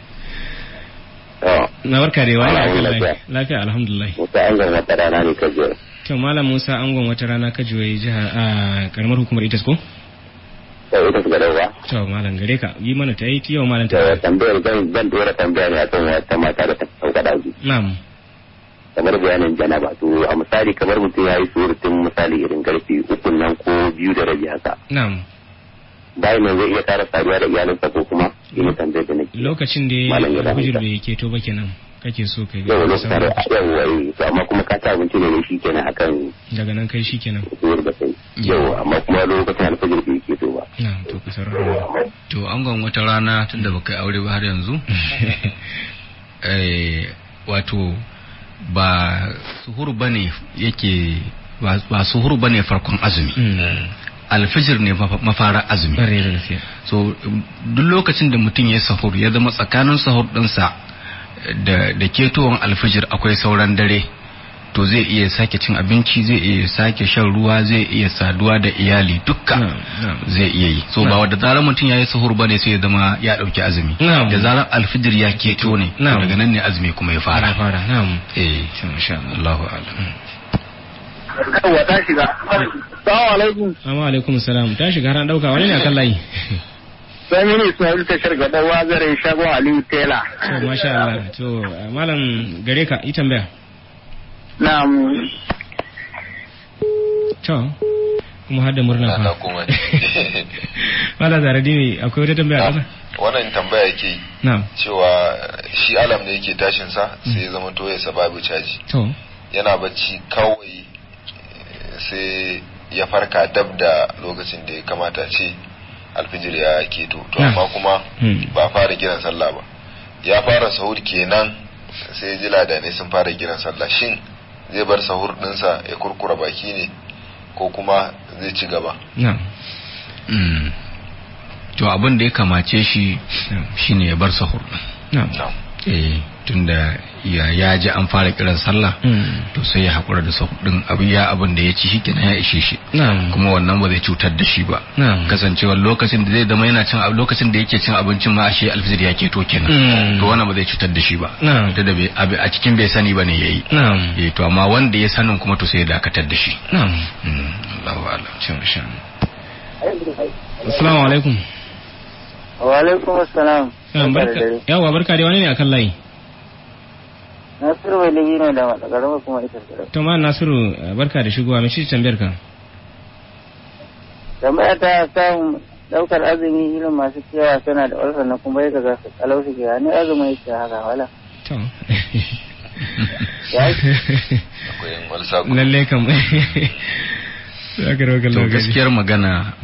na barka da wani lafiya alhamdulillah Musa angon wata rana ne kaje to malam Musa angon wata rana kaje jihar karamar hukumar Itas ko sai Itas ga dawa to malam gare ka yi mana ta yi yau malam ta tambayar zan dora tambaya ne akan wata mata da ta sauka daji na'am kamar bayanin janaba to a misali kamar mutum ya yi surutun misali irin karfe 3 nan ko 2:30 haka na'am bayan nan zai iya tara saduwa da iyalinsa ko kuma yin tambayar da nake lokacin da hujjar bai keto ba kenan kake so kai yau lokacin yau to amma kuma ka ta abinci ne shi kenan akan daga nan kai shi kenan yau amma kuma lokacin alfajir bai keto ba to ka sarrafa to an gon wata rana tunda baka aure ba har yanzu wato ba suhur bane yake ba suhur bane farkon azumi alfijir ne mafara azumi so duk lokacin da mutum ya sahur ya zama tsakanin sahur dinsa da ketowar alfijir akwai sauran dare to zai iya sake cin abinci zai iya sake shan ruwa zai iya saduwa da iyali dukka zai iya yi so ba wadda zarar mutum ya yi sahur bane sai ya zama ya dauki azumi da zarar alfijir ya keto ne daga nan ne azumi kuma ya fara insha Allah yawwa ta shiga. Salamu alaikum. Assalamu alaikum salam. Ta shiga ran dauka wani ne akan layi? Sai mini Ismail ta shirga dan wazare shago Aliyu Tela. To masha Allah. To malam gare ka yi tambaya. Na'am. To kuma har da murna fa. Malam Zaradini akwai wata tambaya kasa? Wannan tambaya yake cewa shi alam ne yake tashin sa sai ya zama to ya sababu caji. To yana bacci kawai sai ya farka dab da lokacin da ya kamata ce alfijir ya keto to amma kuma ba fara kiran sallah ba ya fara sahur kenan sai ji ladane sun fara kiran sallah shin zai bar sahur dinsa ya kurkura baki ne ko kuma zai ci gaba to abin da ya kamace shi shine ya bar sahur tunda ya ji an fara kiran sallah to sai ya hakura da sahudin abin da ya ci shikenan ya ishe shi kuma wannan ba zai cutar da shi ba kasancewar lokacin da zai zama yana cin lokacin da yake cin abincin ma ashe alfijir ya keto kenan to wannan ba zai cutar da shi ba da a cikin bai sani bane yayi to amma wanda ya sanin kuma to sai ya dakatar da shi Allahu a'lam. Assalamu alaikum. Wa alaikum assalam. Yawa barka da wani ne akan layi? Nasiru mai ligino da matsakarar kuma ita da. To ma Nasiru barka da shigowa mai shi tambayar ka. Tambaya ta samu daukar azumi irin masu ciyawa suna da ulcer na kuma yadda za su kalau su ke ne azumi yake haka wala. To. Akwai ulcer. Lalle kam. To gaskiyar magana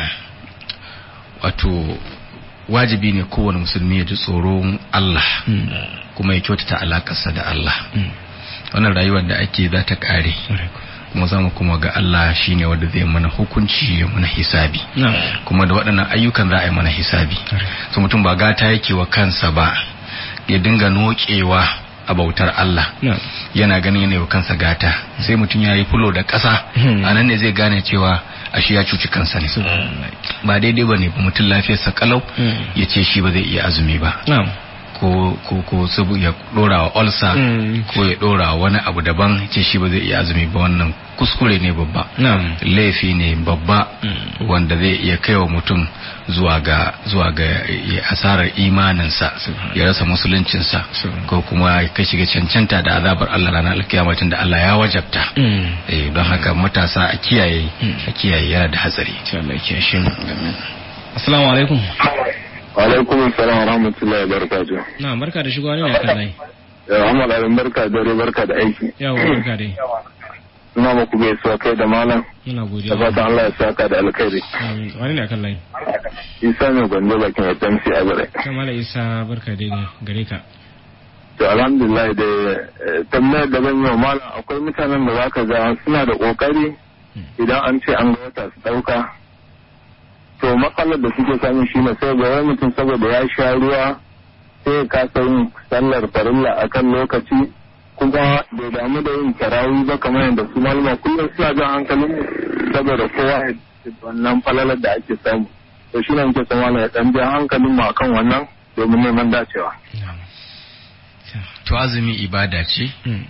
wato wajibi ne kowane musulmi ya ji tsoron Allah kuma ya kyautata alakarsa da Allah. Wannan rayuwar da ake za ta kare kuma zamu kuma ga Allah shine wanda zai mana hukunci ya mana hisabi kuma da waɗannan ayyukan za a yi mana hisabi. So mutum ba gata yake wa kansa ba ya dinga nokewa a bautar Allah yana ganin yana yau kansa gata sai mutum ya yi fulo da ƙasa a nan ne zai gane cewa ashe ya cuci kansa ne ba daidai ba ne mutum lafiyarsa kalau ya ce shi ba zai iya azumi ba ko sabu ya dora wa ulcer ko ya dora wani abu daban ce shi ba zai iya azumi ba wannan kuskure ne babba laifi ne babba wanda zai iya kaiwa mutum zuwa ga asarar imaninsa ya rasa musuluncinsa ko kuma ya shiga cancanta da azabar Allah ranar alkiyama tun da Allah ya wajabta don haka matasa a kiyaye yana da hatsari. Assalamu alaikum. Alaikum assalam wa rahmatullahi wa barakatuh. Na barka da shigowa ne akan layi. Ya Ahmad Alim barka da barka da aiki. Yawa barka dai. Ina muku gaisuwa kai da malam. Ina godiya. Da fatan Allah ya saka da alkhairi. Amin. Wani ne akan layi? Isa ne gwanda bakin ya tamsi a bare. Kamala Isa barka dai gare ka. To alhamdulillah da tambayar da ban yau malam akwai mutanen da zaka ga suna da kokari idan an ce an ga wata su dauka. To matsalar da suke samu shi ne sai ga wani mutum saboda ya sha ruwa sai ka yin sallar farilla akan lokaci kuma bai damu da yin tarawih ba kamar yadda su malama kullum suna jan hankalin saboda kowa wannan falalar da ake samu. To shi ne muke sama ya dan jan hankalin mu akan wannan domin neman dacewa. To azumi ibada ce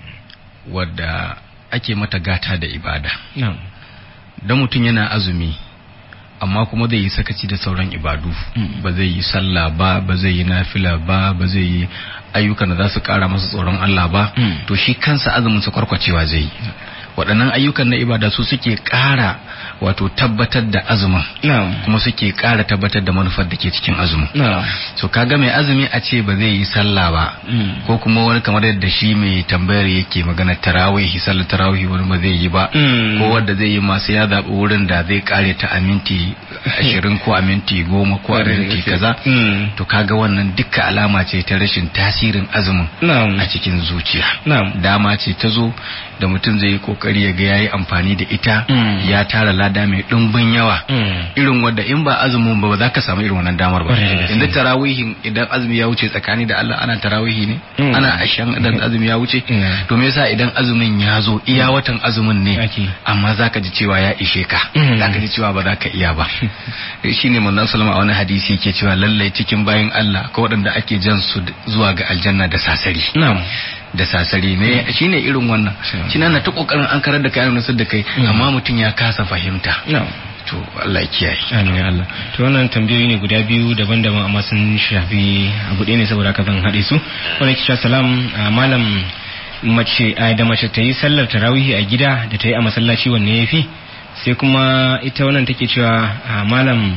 wadda ake mata gata da ibada. Dan mutum yana azumi amma kuma zai yi sakaci da sauran ibadu ba zai yi sallah ba zai yi nafila ba zai yi ayyukan da za su kara masa tsoron Allah ba to shi kansa azumin sa kwarkwacewa zai yi waɗannan ayyukan na ibada su suke ƙara wato tabbatar da azumin kuma suke ƙara tabbatar da manufar da ke cikin azumin so kaga mai azumi a ce ba zai yi sallah ba ko kuma wani kamar yadda shi mai tambayar yake magana tarawih sallar tarawih wani ba zai yi ba ko wanda zai yi masu ya zaɓi wurin da zai ƙare ta a minti 20 ko a minti 10 ko a minti kaza to kaga wannan duka alama ce ta rashin tasirin azumin a cikin zuciya dama ce ta zo da mutum zai yi kokari ya ga yayi amfani da ita ya tara lada mai dimbin yawa irin wanda in ba azumin ba za ka samu irin wannan damar ba inda tarawihin idan azumi ya wuce tsakani da Allah ana tarawihi ne ana ashan idan azumi ya wuce to me yasa idan azumin ya zo iya watan azumin ne amma zaka ji cewa ya ishe ka zaka ji cewa ba za ka iya ba shine manzon sallama a wani hadisi yake cewa lallai cikin bayin Allah ko waɗanda ake jan su zuwa ga aljanna da sasari da sasari ne shine irin wannan shine na ta kokarin an karar da kai an nusar da kai amma mutum ya kasa fahimta to Allah ya kiyaye amin ya Allah to wannan tambayoyi ne guda biyu daban-daban amma sun shafi abu ɗaya ne saboda haka zan haɗe su wannan kisha salam malam mace da mace ta yi sallar tarawih a gida da ta yi a masallaci wanne yafi sai kuma ita wannan take cewa malam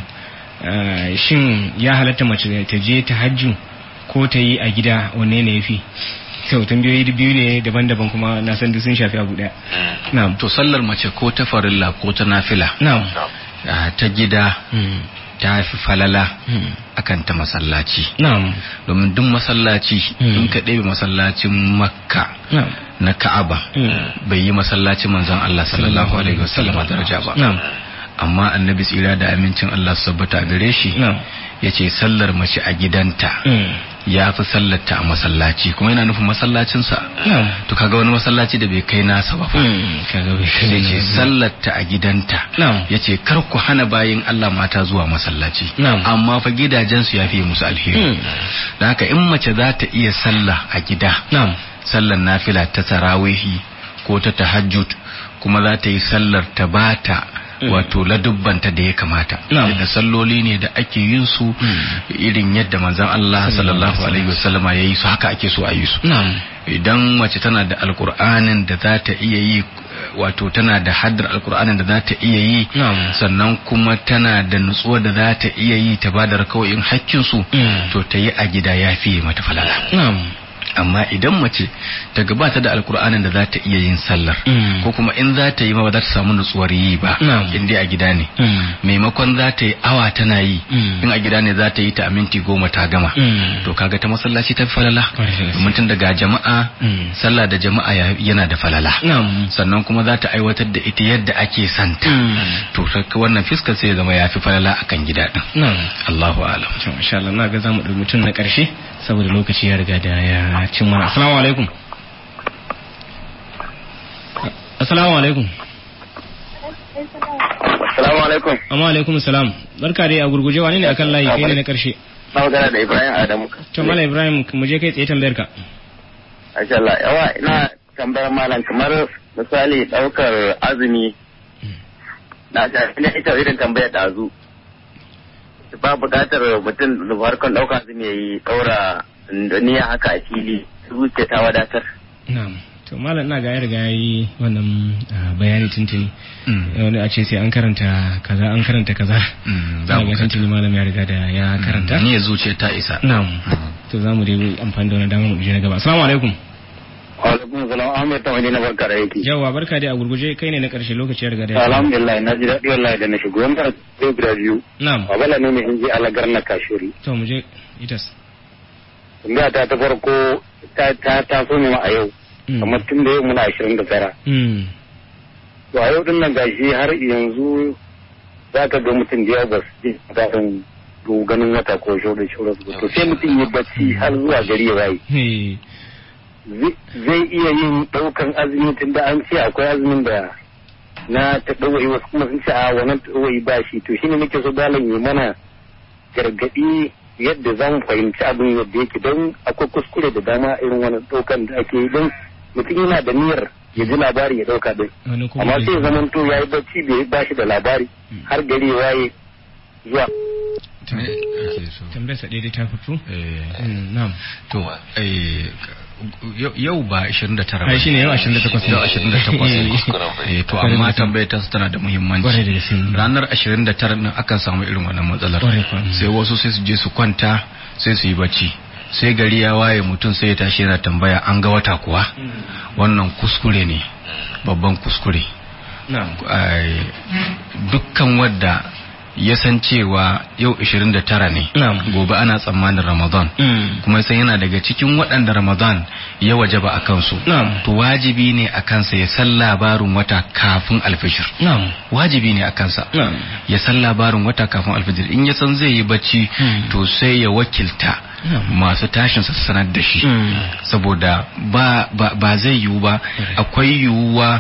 shin ya halatta mace ta je ta hajju ko ta yi a gida wanne ne yafi to tambayoyi biyu ne daban-daban kuma na san duk sun shafi abu daya na'am to sallar mace ko ta farilla ko ta nafila na'am ta gida ta fi falala akan ta masallaci na'am domin duk masallaci in ka ɗebe masallacin Makka na Ka'aba bai yi masallacin manzon Allah sallallahu alaihi wasallam daraja ba na'am amma annabi tsira da amincin Allah su tabbata gare shi yace sallar mace a gidanta ya fi sallarta a masallaci, kuma yana nufin masallacinsa. To kaga wani masallaci da bai kai nasa ba fa. Kaga bai kai ce sallarta a gidanta. Yace kar ku hana bayin Allah mata zuwa masallaci, amma fa gidajensu ya fi musu alheri. Dan haka in mace za ta iya sallah a gida, sallar nafila ta tarawihi ko ta tahajjud, kuma za ta yi sallar ta bata wato ladubbanta da ya kamata, da salloli ne da ake yin su irin yadda manzon Allah sallallahu alaihi wasallama yayi su, haka ake so a yi su. Idan mace tana da alkur'anin da za ta iya yi, wato tana da haddar alkur'anin da za ta iya yi, sannan kuma tana da nutsuwa da za ta iya yi ta bada raka'o'in hakkin su, to ta yi a gida ya fiye mata falala. Amma idan mace ta gabata da alkur'anin da za ta iya yin sallar, ko kuma in za ta yi ma ba za ta samu nutsuwar yi ba, in dai a gida ne, maimakon za ta yi awa tana yi, in a gida ne za ta yi ta a minti 10 ta gama, to kaga ta masallaci ta falala, domin tun daga jama'a, sallah da jama'a yana da falala, sannan kuma za ta aiwatar da ita yadda ake santa, to wannan fiskar sai ya zama ya fi falala akan gida din. Allahu a'lam. Insha Allah na ga zamu ɗauki mutum na ƙarshe saboda lokaci ya riga da ya cin mana. Assalamu alaikum. Assalamu alaikum. Assalamu alaikum. Amma alaikum salam. Barka dai, a gurguje wani ne akan layi, kai ne na karshe? Na magana da Ibrahim Adamu. To Malam Ibrahim, mu je kai tsaye tambayar ka. Masha Allah. Yawa ina tambayar malam, kamar misali daukar azumi na ta ita irin tambayar da azu. Ba buƙatar mutum da farkon daukar azumi yayi daura niyya haka a fili, zuciya ta wadatar. Na'am. To malam ina ga ya riga yayi wannan bayani tuntuni. Wani a ce sai an karanta kaza an karanta kaza. Za mu tuntuni malam ya riga da ya karanta. Ni ya zuciya ta isa. Na'am. To zamu dai amfani da wannan damar mu je na gaba. Assalamu alaikum. Wa alaikum salam. Ahmed Tawani na barka da yake. Yawa barka dai, a gurguje kai ne na karshe, lokaci ya riga da ya. Alhamdulillah, na ji daɗi wallahi da na shigo. Yan fara sai guda biyu. Na'am. Babala ne mai hinji alagar na kashiri. To mu je itas. Tambaya ta farko ta so ne ma a yau. Kamar tun da yau muna 29. To a yau din nan gashi har yanzu za ka ga mutum da yawa ba su ji kafin ganin wata ko shaurin to sai mutum ya bacci har zuwa gari ya waye. Zai iya yin daukan azumi tun da an ce akwai azumin da na ta ɗauwa'i, wasu kuma sun ce a wannan ɗauwa'i ba shi, to shine muke so dalan yi mana gargaɗi yadda za mu fahimci abin yadda yake, don akwai kuskure da dama irin wannan ɗaukan da ake yi, don mutum yana da niyyar ya ji labari ya ɗauka din, amma sai zaman to ya yi bacci bai ba shi da labari har gari ya waye zuwa. Tambayar sa daidai ta fito? Na'am. To yau ba 29 ba. Ai shine yau 28. Yau 28. To amma tambayar ta tana da muhimmanci. Ranar 29 din akan samu irin wannan matsalar. Sai wasu sai su je su kwanta sai su yi bacci. Sai gari ya waye mutum sai ya tashi yana tambaya an ga wata kuwa. Wannan kuskure ne, babban kuskure. Dukkan wadda ya san cewa yau 29 ne, gobe ana tsammanin Ramadan, kuma sai yana daga cikin waɗanda Ramadan ya wajaba a kansu, to wajibi ne a kansa ya san labarin wata kafin alfijir. Wajibi ne a kansa ya san labarin wata kafin alfijir. In ya san zai yi bacci, to sai ya wakilta masu tashin sa sanar da shi, saboda ba zai yiwu ba, akwai yiwuwa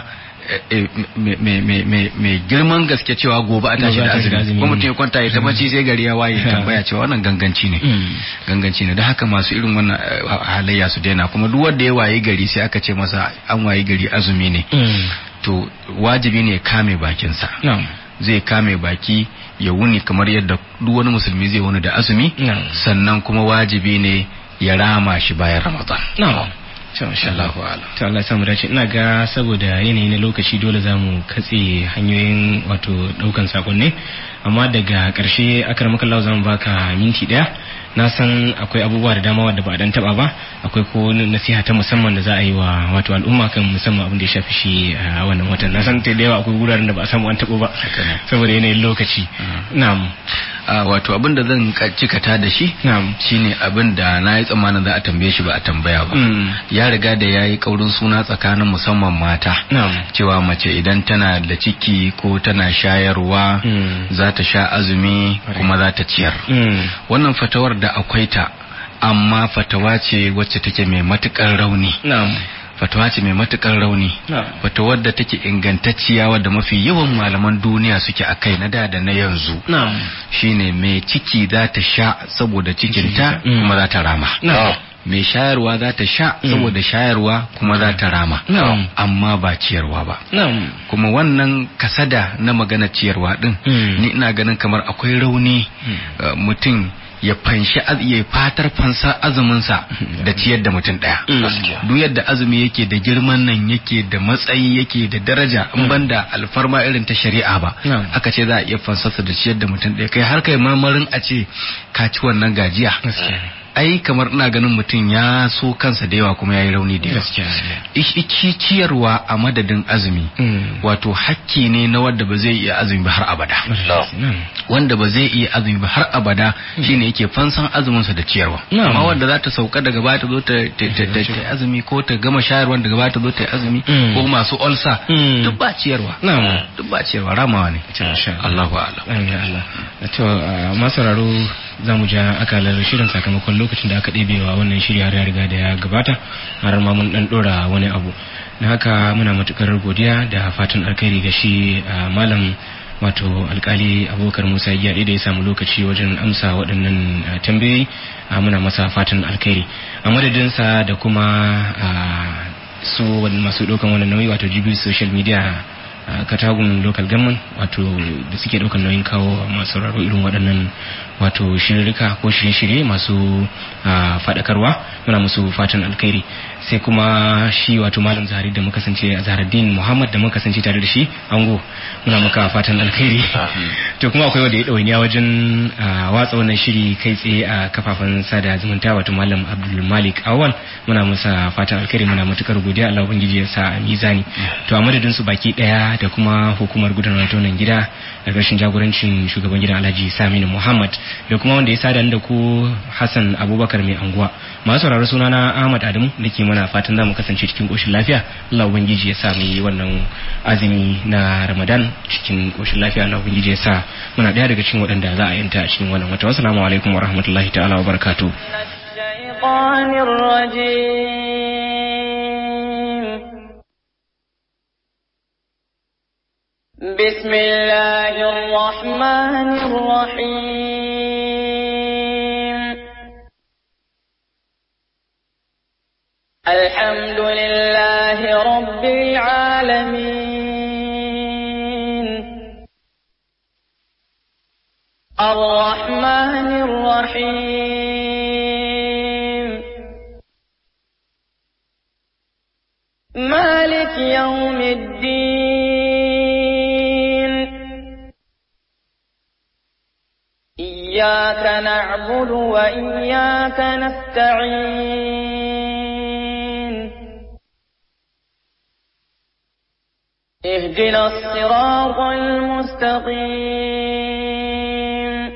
mai girman gaske cewa gobe a tashi da azumi, kuma mutum ya kwanta ya tabbaci sai gari ya waye tambaya cewa wannan ganganci ne. Da haka masu irin wannan halayya su daina, kuma duk wanda ya waye gari sai aka ce masa an waye gari azumi ne, to wajibi ne ya kame bakinsa. Zai kame baki ya wuni kamar yadda duk wani musulmi zai wuni da azumi, sannan kuma wajibi ne ya rama shi bayan Ramadan. Insha Allah to Allah ya samu dace. Ina ga saboda yanayi na lokaci dole zamu katse hanyoyin wato daukan sakonni, amma daga karshe akramakallahu zamu baka minti 1. Na san akwai abubuwa da dama wanda ba a dan taba ba, akwai ko nasiha ta musamman da za a yi wa wato al'umma kan musamman abin da ya shafi shi a wannan watan. Na san da yawa akwai guraren da ba a samu an tabo ba saboda yanayin lokaci. Na'am. wato abin da zan cikata da shi shine abin da na yi tsammanin za a tambaye shi ba a tambaya ba. Ya riga da ya yi kaurin suna tsakanin musamman mata cewa mace idan tana da ciki ko tana shayarwa za ta sha azumi kuma za ta ciyar. Wannan fatawar da akwai ta, amma fatawa ce wacce take mai matukar rauni. Fatawa ce mai matukar rauni. Fatawar da take ingantacciya wadda mafi yawan malaman duniya suke akai na da na yanzu shine mai ciki za ta sha saboda cikinta kuma za ta rama. Mai shayarwa za ta sha saboda shayarwa kuma za ta rama, amma ba ciyarwa ba. Kuma wannan kasada na magana ciyarwa din ni ina ganin kamar akwai rauni. Mutum ya fanshi ya fatar fansa azuminsa da ciyar da mutum daya. Duk yadda azumi yake da girman nan, yake da matsayi, yake da daraja, in banda alfarma irin ta shari'a ba, aka ce za a iya fansarsa da ciyar da mutum daya, kai har kai marmarin a ce ka ci wannan gajiya. Ai kamar ina ganin mutum ya so kansa da yawa kuma ya yi rauni da yawa. Ciyarwa a madadin azumi wato hakki ne na wanda ba zai iya azumi ba har abada. Wanda ba zai iya azumi ba har abada shine yake fansan azuminsa da ciyarwa. Amma wanda za ta sauka daga baya ta zo ta azumi, ko ta gama shayarwa daga baya ta zo ta azumi, ko masu ulsa, duk ba ciyarwa. Duk ba ciyarwa, ramawa ne. Allahu a'lam. To masararo za mu ja akalar shirin sakamakon lokacin da aka ɗebewa wannan shiri har ya riga da ya gabata, har ma mun dan dora wani abu. Na haka muna matukar godiya da fatan alkhairi ga shi malam wato alkali Abubakar Musa Giyade da ya samu lokaci wajen amsa waɗannan tambayoyi. Muna masa fatan alkhairi a madadinsa da kuma su masu ɗaukan wannan nauyi wato GB Social Media Katagun Local Government wato da suke ɗaukan nauyin kawo masu sauraro irin waɗannan wato shirika ko shirye-shirye masu faɗakarwa. Muna musu fatan alkhairi. Sai kuma shi wato malam Zahari da muka kasance a Zaharaddin Muhammad da muka kasance tare da shi ango, muna muka fatan alkhairi. To kuma akwai wanda ya ɗawainiya wajen watsa wannan shiri kai tsaye a kafafen sada zumunta wato malam Abdul Malik Awal, muna musa fatan alkhairi. Muna matukar godiya, Allah ubangiji ya sa a mizani. To a madadin su baki daya da kuma hukumar gudanar da wannan gida da rashin jagorancin shugaban gidan Alhaji Saminu Muhammad da kuma wanda ya sada da ku Hassan Abubakar mai anguwa, masu sauraro sunana Ahmad Adamu nake mana fatan za mu kasance cikin koshin lafiya. Allah ubangiji ya sa mu yi wannan azumi na Ramadan cikin koshin lafiya. Allah ubangiji ya sa muna daya daga cikin waɗanda za a yanta a cikin wannan wata. Assalamu alaikum wa rahmatullahi ta'ala wa barakatuh. بسم الله الرحمن الرحيم. الحمد لله رب العالمين الرحمن الرحيم مالك يوم الدين إياك نعبد وإياك نستعين اهدنا الصراط المستقيم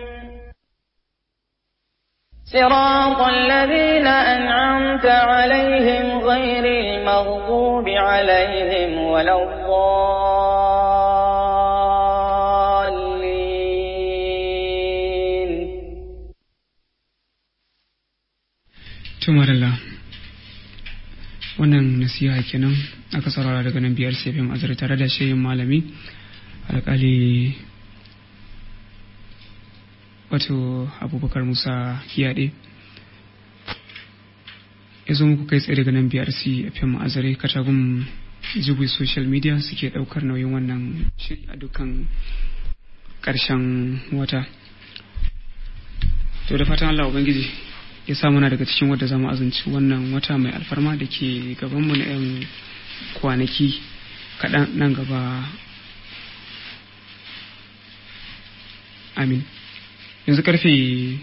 صراط الذين أنعمت عليهم غير المغضوب عليهم ولا Tumarilla, wannan nasiha kenan aka saurara daga nan biyar sai azar tare da shehin malami alƙali wato Abubakar Musa Giyade. Ya zo muku kai tsaye daga nan biyar FM azare Katagun Jibi Social Media suke ɗaukar nauyin wannan shiri a dukkan ƙarshen wata. To da fatan Allah Ubangiji ya sa muna daga cikin wadda zamu azunci wannan wata mai alfarma da ke gabanmu na 'yan kwanaki kaɗan nan gaba. Amin. Yanzu karfe